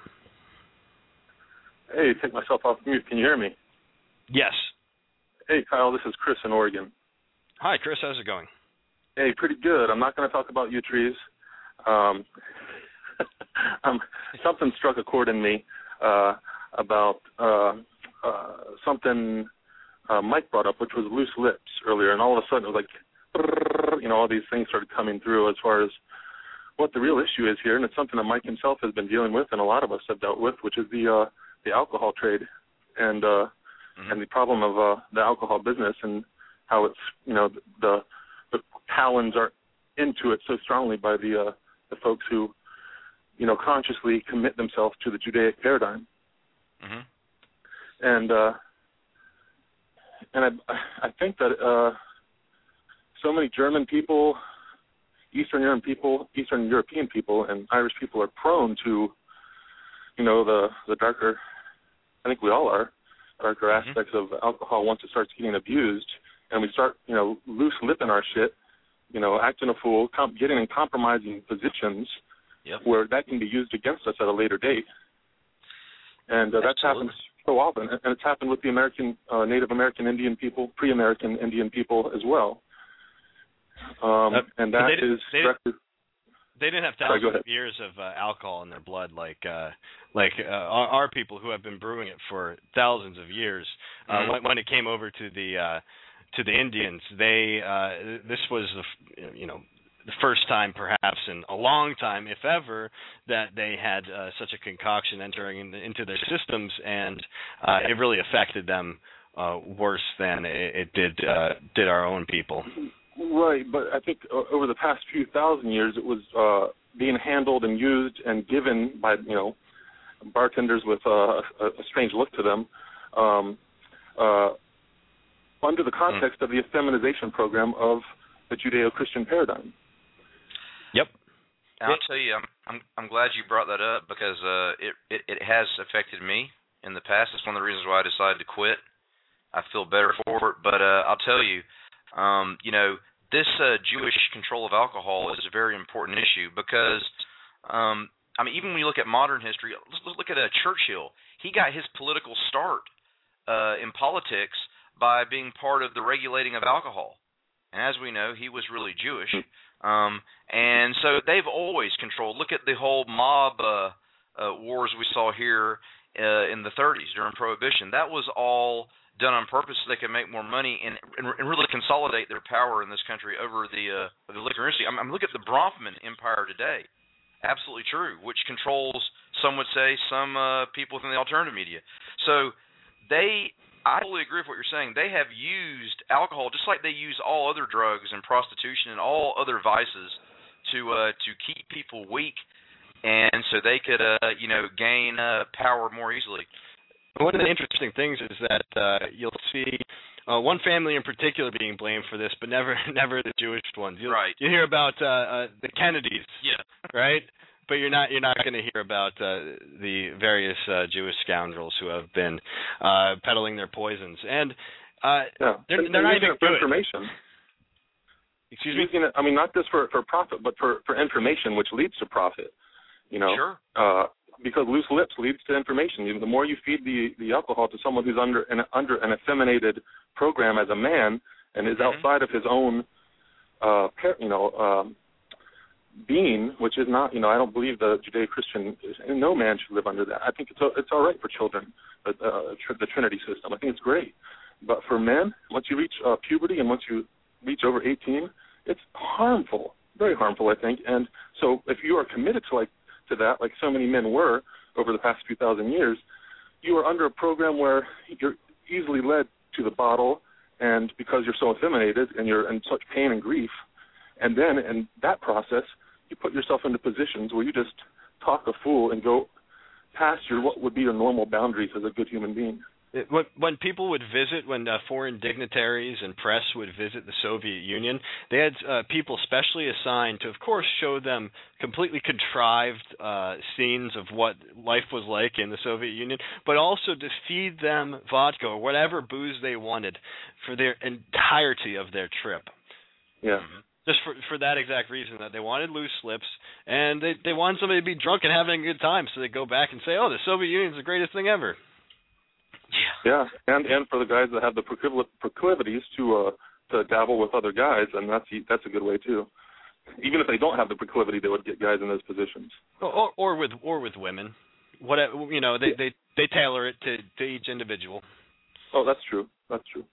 Hey, take myself off mute. Can you hear me? Yes. Hey, Kyle. This is Chris in Oregon. Hi, Chris. How's it going? Hey, pretty good. I'm not going to talk about you trees. Um, um, something struck a chord in me uh, about uh, uh, something uh, Mike brought up, which was loose lips earlier, and all of a sudden it was like, you know, all these things started coming through as far as what the real issue is here, and it's something that Mike himself has been dealing with, and a lot of us have dealt with, which is the uh, the alcohol trade and uh, mm-hmm. and the problem of uh, the alcohol business and how it's, you know, the the talons are into it so strongly by the uh, the folks who, you know, consciously commit themselves to the Judaic paradigm. Mm-hmm. And uh, and I I think that uh, so many German people, Eastern European people, Eastern European people, and Irish people are prone to, you know, the the darker. I think we all are darker mm-hmm. aspects of alcohol once it starts getting abused, and we start, you know, loose lipping our shit, you know, acting a fool, com- getting in compromising positions yep. where that can be used against us at a later date. And uh, that's happened so often, and it's happened with the American, uh, Native American Indian people, pre-American Indian people as well. Um, uh, and that they is they directed. They didn't have Sorry, thousands of years of uh, alcohol in their blood like uh, like uh, our, our people who have been brewing it for thousands of years. Uh, mm-hmm. when, when it came over to the uh, to the Indians, they uh, this was the you know the first time perhaps in a long time, if ever, that they had uh, such a concoction entering in the, into their systems, and uh, it really affected them uh, worse than it, it did uh, did our own people. Right, but I think uh, over the past few thousand years, it was uh, being handled and used and given by, you know, bartenders with uh, a, a strange look to them, um, uh, under the context mm. of the effeminization program of the Judeo-Christian paradigm. Yep. And I'll tell you, I'm, I'm I'm glad you brought that up because uh, it, it it has affected me in the past. It's one of the reasons why I decided to quit. I feel better for it, but uh, I'll tell you. Um, you know, this uh, Jewish control of alcohol is a very important issue because, um, I mean, even when you look at modern history, let's look at uh, Churchill. He got his political start uh, in politics by being part of the regulating of alcohol. And as we know, he was really Jewish. Um, and so they've always controlled. Look at the whole mob uh, uh, wars we saw here uh, in the thirties during Prohibition. That was all done on purpose so they can make more money and, and, and really consolidate their power in this country over the uh, the liquor industry. I'm, I'm looking at the Bronfman empire today. Absolutely true, which controls, some would say, some uh, people within the alternative media. So they, I totally agree with what you're saying. They have used alcohol just like they use all other drugs and prostitution and all other vices to uh, to keep people weak, and so they could uh, you know gain uh, power more easily. One of the interesting things is that uh, you'll see uh, one family in particular being blamed for this, but never never the Jewish ones. You'll, right. You hear about uh, uh, the Kennedys, yeah, right? But you're not you're not going to hear about uh, the various uh, Jewish scoundrels who have been uh, peddling their poisons, and uh, yeah. they're, they're, they're not using even it for good. information. Excuse me. Using it, I mean, not just for, for profit, but for, for information, which leads to profit. You know, sure. Uh, because loose lips leads to information. You know, the more you feed the, the alcohol to someone who's under an under an effeminated program as a man and is mm-hmm. outside of his own, uh, par- you know, um, being, which is not, you know, I don't believe the Judeo-Christian, no man should live under that. I think it's it's all right for children, uh, tr- the Trinity system. I think it's great. But for men, once you reach uh, puberty and once you reach over eighteen, it's harmful, very harmful, I think. And so if you are committed to like to that, like so many men were over the past few thousand years, you are under a program where you're easily led to the bottle and because you're so effeminated and you're in such pain and grief, and then in that process, you put yourself into positions where you just talk a fool and go past your what would be your normal boundaries as a good human being. It, when, when people would visit, when uh, foreign dignitaries and press would visit the Soviet Union, they had uh, people specially assigned to, of course, show them completely contrived uh, scenes of what life was like in the Soviet Union, but also to feed them vodka or whatever booze they wanted for their entirety of their trip. Yeah. Just for for that exact reason, that they wanted loose lips, and they they wanted somebody to be drunk and having a good time, so they go back and say, oh, the Soviet Union's the greatest thing ever. Yeah, and and for the guys that have the procliv- proclivities to uh, to dabble with other guys, and that's that's a good way too. Even if they don't have the proclivity, they would get guys in those positions. Or or, or with or with women, what you know, they they they tailor it to, to each individual. Oh, that's true. That's true.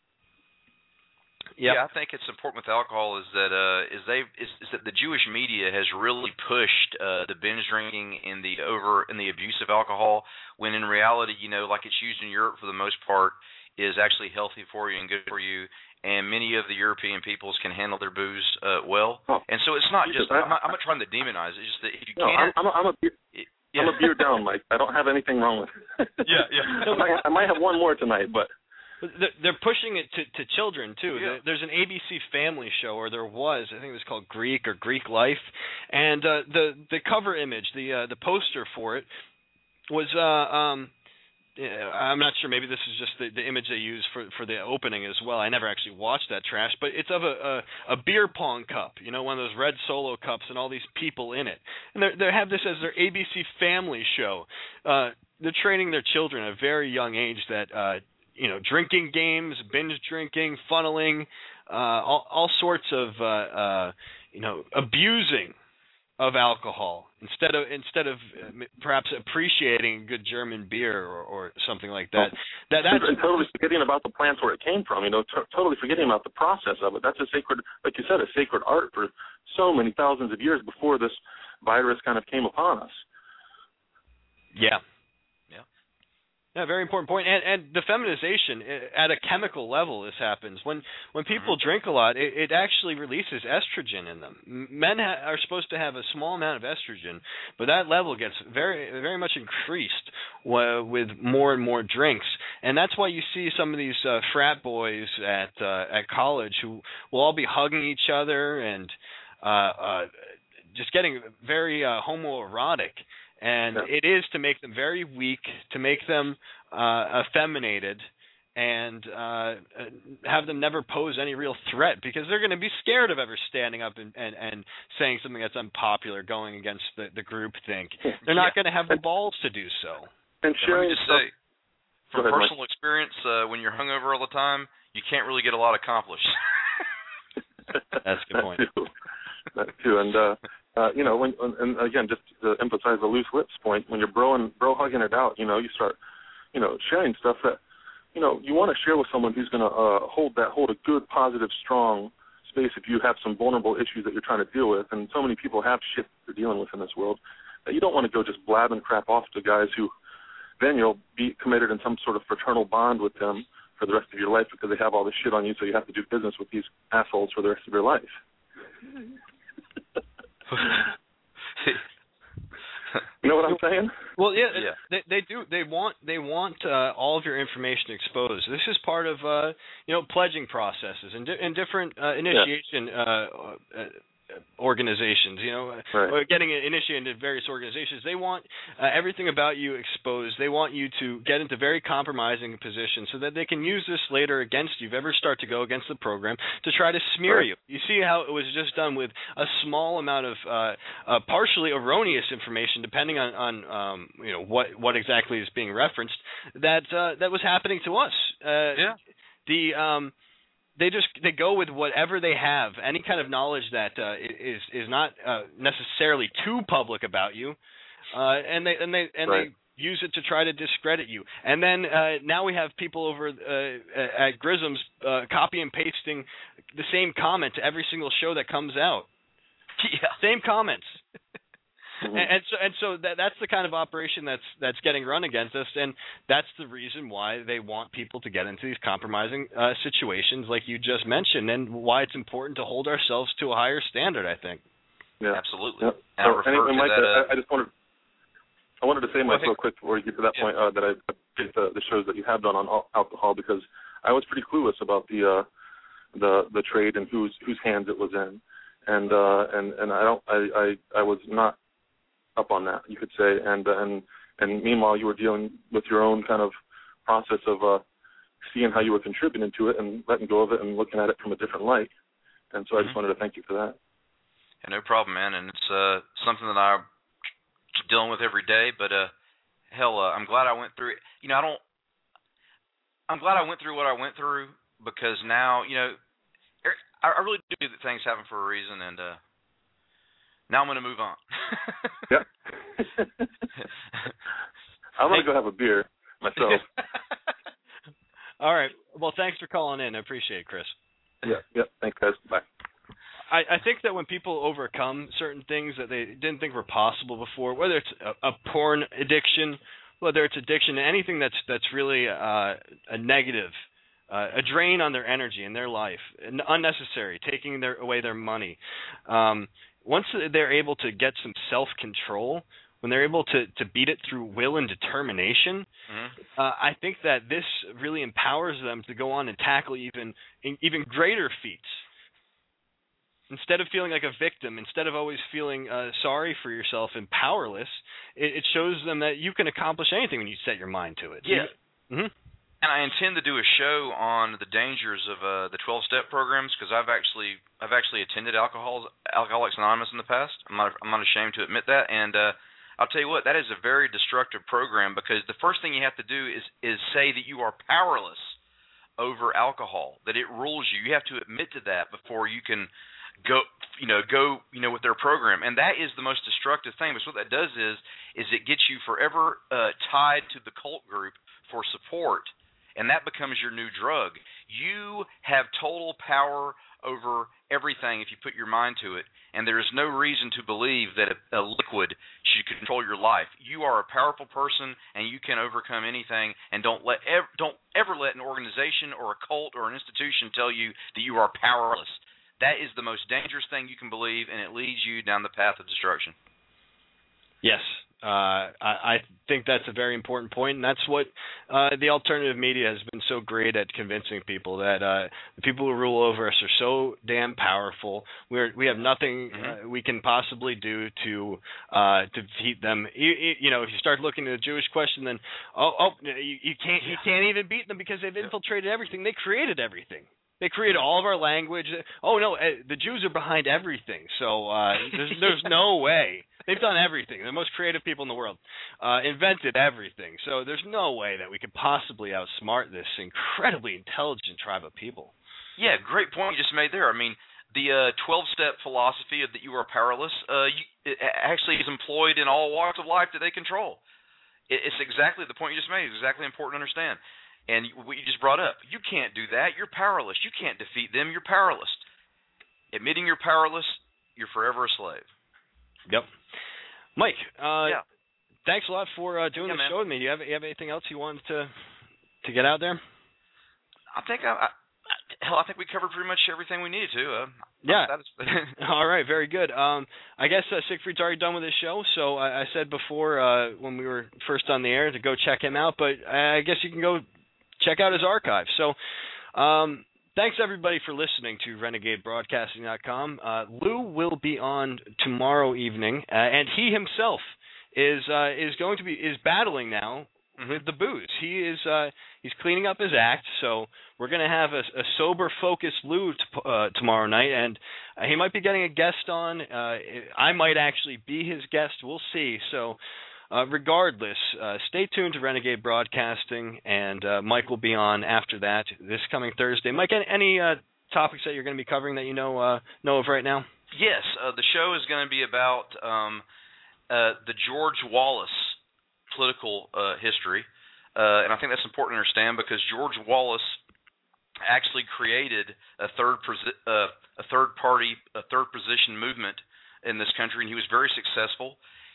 Yep. Yeah, I think it's important with alcohol is that uh, is they is, is that the Jewish media has really pushed uh, the binge drinking and the over and the abuse of alcohol, when in reality, you know, like it's used in Europe for the most part, is actually healthy for you and good for you. And many of the European peoples can handle their booze uh, well. Oh. And so it's not just I'm not, I'm not trying to demonize it. It's just that if you no, can't, I'm, I'm, a, I'm a beer, it, yeah. I'm a beer down, Mike. I don't have anything wrong with it. yeah, yeah. I might, I might have one more tonight, but. They're pushing it to, to children, too. Yeah. There's an A B C Family show, or there was, I think it was called Greek or Greek Life, and uh, the the cover image, the uh, the poster for it, was, uh, um, I'm not sure, maybe this is just the, the image they use for, for the opening as well. I never actually watched that trash, but it's of a, a, a beer pong cup, you know, one of those red Solo cups and all these people in it. And they have this as their A B C Family show. Uh, they're training their children at a very young age that uh, you know, drinking games, binge drinking, funneling, uh, all, all sorts of, uh, uh, you know, abusing of alcohol instead of instead of uh, perhaps appreciating good German beer or, or something like that. Oh. That that's and totally forgetting about the plants where it came from. You know, t- totally forgetting about the process of it. That's a sacred, like you said, a sacred art for so many thousands of years before this virus kind of came upon us. Yeah. Yeah, very important point. And, and the feminization at a chemical level, this happens when when people mm-hmm. drink a lot. It, it actually releases estrogen in them. Men ha- are supposed to have a small amount of estrogen, but that level gets very very much increased w- with more and more drinks. And that's why you see some of these uh, frat boys at uh, at college who will all be hugging each other and uh, uh, just getting very uh, homoerotic. And yeah. it is to make them very weak, to make them uh, effeminated, and uh, have them never pose any real threat, because they're going to be scared of ever standing up and, and, and saying something that's unpopular, going against the, the group think. They're not yeah. going to have the balls to do so. And sharing let me just stuff. say, from ahead, personal Mike. experience, uh, when you're hungover all the time, you can't really get a lot accomplished. That's a good point. That too. That too. And, uh, uh, you know, when, and again, just to emphasize the loose lips point, when you're broing, bro hugging it out, you know, you start, you know, sharing stuff that, you know, you want to share with someone who's going to uh, hold that, hold a good, positive, strong space if you have some vulnerable issues that you're trying to deal with. And so many people have shit they're dealing with in this world that you don't want to go just blabbing crap off to guys who then you'll be committed in some sort of fraternal bond with them for the rest of your life because they have all this shit on you, so you have to do business with these assholes for the rest of your life. You know what I'm saying? Well, yeah, yeah. They, they do. They want they want uh, all of your information exposed. This is part of uh, you know pledging processes and, di- and different uh, initiation yeah. uh, uh, organizations. You know, right. getting initiated into various organizations. They want uh, everything about you exposed. They want you to get into very compromising positions so that they can use this later against you if you ever start to go against the program to try to smear right. you. You see how it was just done with a small amount of uh, uh, partially erroneous information, depending on, on um, you know what what exactly is being referenced. That uh, that was happening to us. Uh, yeah. The um, They just they go with whatever they have, any kind of knowledge that uh, is is not uh, necessarily too public about you, uh, and they and they and right. they use it to try to discredit you. And then uh, now we have people over uh, at Grism's uh, copy and pasting the same comment to every single show that comes out. Yeah, same comments. and, and so and so that that's the kind of operation that's that's getting run against us, and that's the reason why they want people to get into these compromising uh, situations, like you just mentioned, and why it's important to hold ourselves to a higher standard. I think. Yeah, absolutely. Yep. And I So, refer anyway, to Mike, that, uh, I, I just wanted I wanted to say, Mike, think, real quick before you get to that yeah. point, uh, that I appreciate the, the shows that you have done on al- alcohol, because I was pretty clueless about the uh, the the trade and whose whose hands it was in, and uh, and and I don't I, I I was not up on that, you could say, and uh, and and meanwhile you were dealing with your own kind of process of uh, seeing how you were contributing to it and letting go of it and looking at it from a different light, and so I just mm-hmm. wanted to thank you for that. Yeah, no problem, man, and it's uh, something that I'm dealing with every day, but uh, hell, uh, I'm glad I went through it. You know, I don't. I'm glad I went through what I went through, because now, you know, I, I really do think that things happen for a reason, and uh, now I'm going to move on. Yep. I'm going to go have a beer myself. All right. Well, thanks for calling in. I appreciate it, Chris. Yeah. Yep. Thanks, guys. Bye. I, I think that when people overcome certain things that they didn't think were possible before, whether it's a, a porn addiction, whether it's addiction, anything that's that's really uh, a negative, uh, a drain on their energy in their life, unnecessary, taking their, away their money. Um, once they're able to get some self-control, when they're able to, to beat it through will and determination, mm-hmm. uh, I think that this really empowers them to go on and tackle even even greater feats. Instead of feeling like a victim, instead of always feeling uh, sorry for yourself and powerless, it, it shows them that you can accomplish anything when you set your mind to it. Yeah. Mm-hmm. And I intend to do a show on the dangers of uh, the twelve-step programs, because I've actually I've actually attended Alcohol Alcoholics Anonymous in the past. I'm not I'm not ashamed to admit that, and uh, I'll tell you what, that is a very destructive program, because the first thing you have to do is is say that you are powerless over alcohol, that it rules you. You have to admit to that before you can go, you know, go, you know, with their program, and that is the most destructive thing. Because what that does is, is it gets you forever uh, tied to the cult group for support, and that becomes your new drug. You have total power over everything if you put your mind to it, and there is no reason to believe that a, a liquid should control your life. You are a powerful person, and you can overcome anything. And don't let ever, don't ever let an organization or a cult or an institution tell you that you are powerless. That is the most dangerous thing you can believe, and it leads you down the path of destruction. Yes, uh, I, I think that's a very important point, and that's what uh, the alternative media has been so great at convincing people, that uh, the people who rule over us are so damn powerful. We're we have nothing mm-hmm. uh, we can possibly do to uh, defeat them. You, you know, if you start looking at the Jewish question, then oh, oh you, you can't you can't even beat them because they've infiltrated everything. They created everything. They created all of our language. Oh no, the Jews are behind everything. So uh, there's there's no way. They've done everything. They're the most creative people in the world. Uh, invented everything. So there's no way that we could possibly outsmart this incredibly intelligent tribe of people. Yeah, great point you just made there. I mean, the uh, twelve-step philosophy of that you are powerless uh, you, it actually is employed in all walks of life that they control. It, it's exactly the point you just made. It's exactly important to understand. And what you just brought up, you can't do that. You're powerless. You can't defeat them. You're powerless. Admitting you're powerless, you're forever a slave. Yep. Mike, uh, yeah. thanks a lot for uh, doing yeah, the man. show with me. Do you have, you have anything else you wanted to to get out there? I think I, I hell, I think we covered pretty much everything we needed to. Uh, yeah. All right, very good. Um, I guess uh, Siegfried's already done with his show, so I, I said before uh, when we were first on the air to go check him out, but I guess you can go check out his archive. So um, thanks, everybody, for listening to Renegade Broadcasting dot com. Uh, Lou will be on tomorrow evening, uh, and he himself is uh, is going to be is battling now with the booze. He is uh, he's cleaning up his act, so we're going to have a, a sober, focused Lou t- uh, tomorrow night, and uh, he might be getting a guest on. Uh, I might actually be his guest. We'll see. So. Uh, regardless, uh, stay tuned to Renegade Broadcasting, and uh, Mike will be on after that this coming Thursday. Mike, any, any uh, topics that you're going to be covering that you know uh, know of right now? Yes, uh, the show is going to be about um, uh, the George Wallace political uh, history, uh, and I think that's important to understand because George Wallace actually created a third posi- uh, a third party, a third position movement in this country, and he was very successful.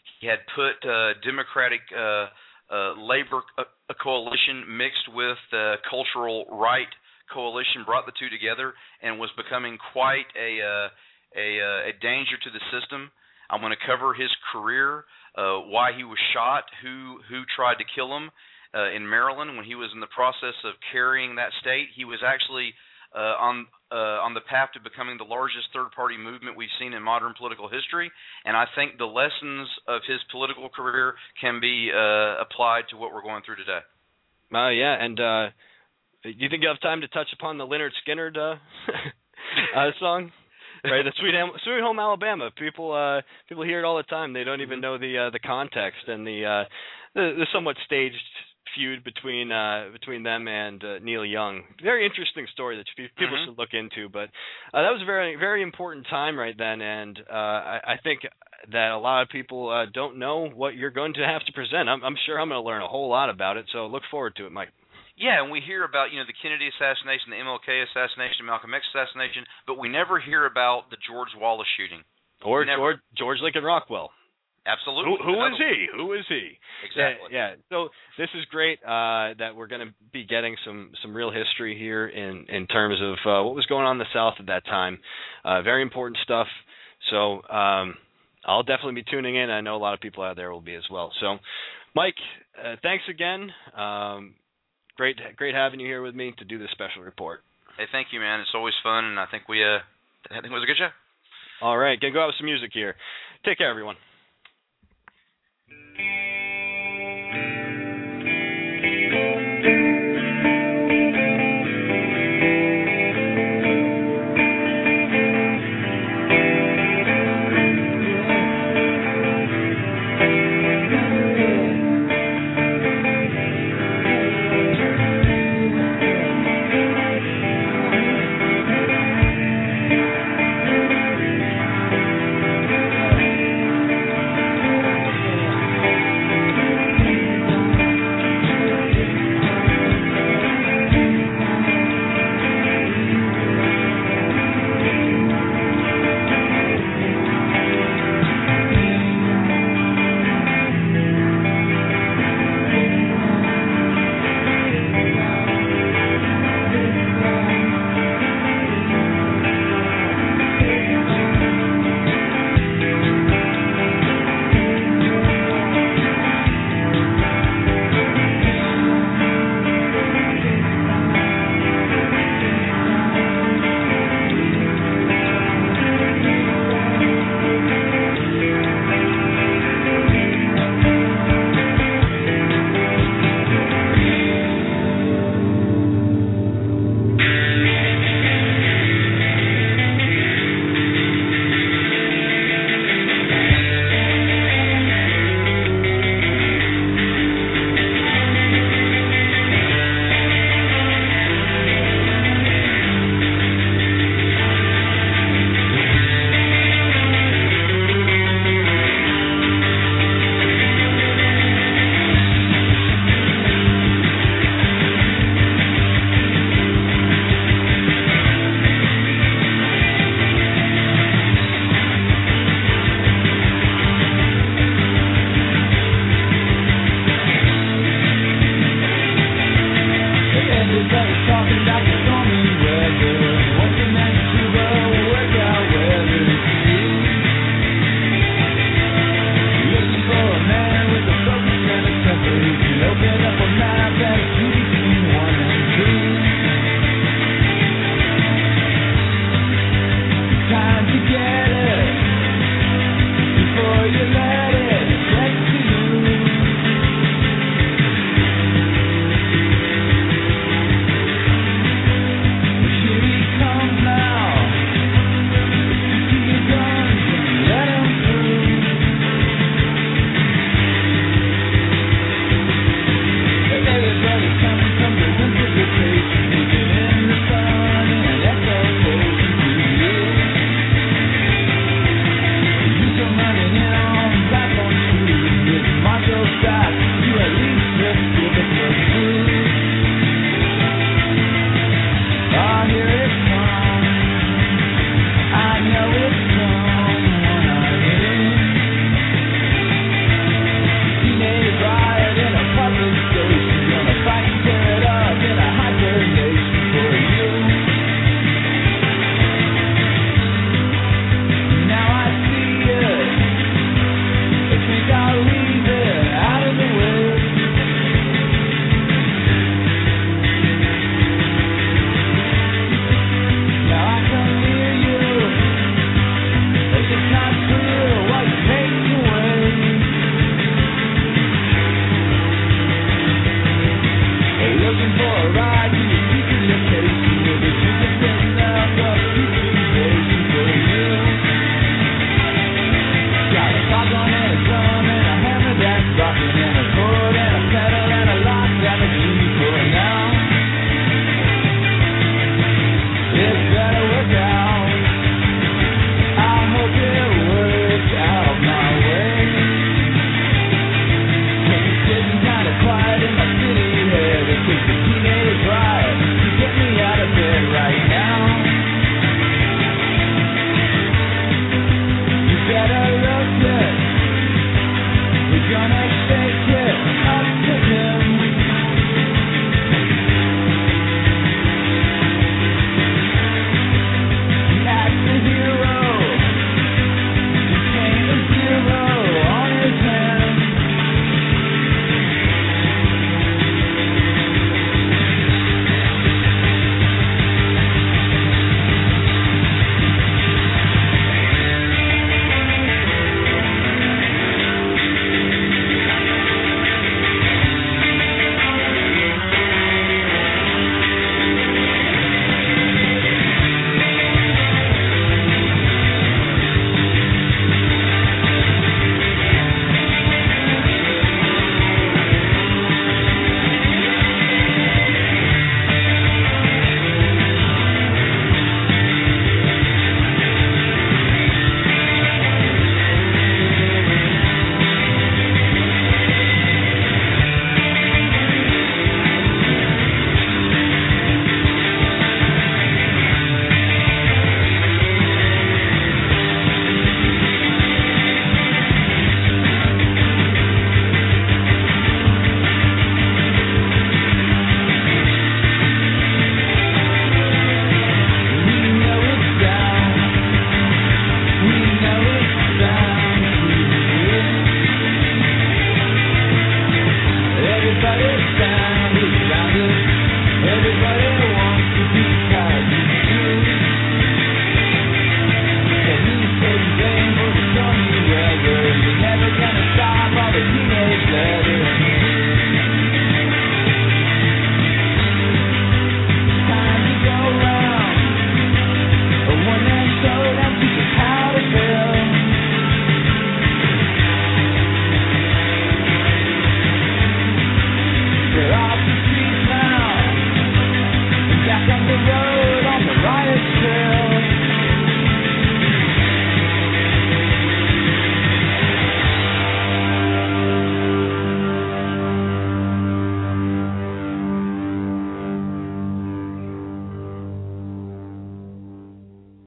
He had put uh, Democratic uh, uh, Labor uh, coalition mixed with uh, cultural right coalition, brought the two together, and was becoming quite a uh, a, uh, a danger to the system. I'm going to cover his career, uh, why he was shot, who who tried to kill him uh, in Maryland when he was in the process of carrying that state. He was actually uh, on uh, on the path to becoming the largest third-party movement we've seen in modern political history, and I think the lessons of his political career can be uh, applied to what we're going through today. Uh, yeah, and uh, do you think you have time to touch upon the Leonard Skinner uh, uh, song? Right, the Sweet, Am- Sweet Home Alabama. People, uh, people hear it all the time. They don't even know the uh, the context and the, uh, the the somewhat staged feud between uh, between them and uh, Neil Young. Very interesting story that people mm-hmm. should look into. But uh, that was a very very important time right then, and uh, I, I think that a lot of people uh, don't know what you're going to have to present. I'm, I'm sure I'm going to learn a whole lot about it. So look forward to it, Mike. Yeah, and we hear about, you know, the Kennedy assassination, the M L K assassination, Malcolm X assassination, but we never hear about the George Wallace shooting. Or George, George Lincoln Rockwell. Absolutely. Who, who is he? Who is he? Exactly. Yeah. yeah. So this is great uh, that we're going to be getting some, some real history here in, in terms of uh, what was going on in the South at that time. Uh, very important stuff. So um, I'll definitely be tuning in. I know a lot of people out there will be as well. So, Mike, uh, thanks again. Um, Great, great having you here with me to do this special report. Hey, thank you, man. It's always fun, and I think we, uh, I think it was a good show. All right, gonna go out with some music here. Take care, everyone. take the teenage riot to get me out of bed right now. You better look good. We're gonna stay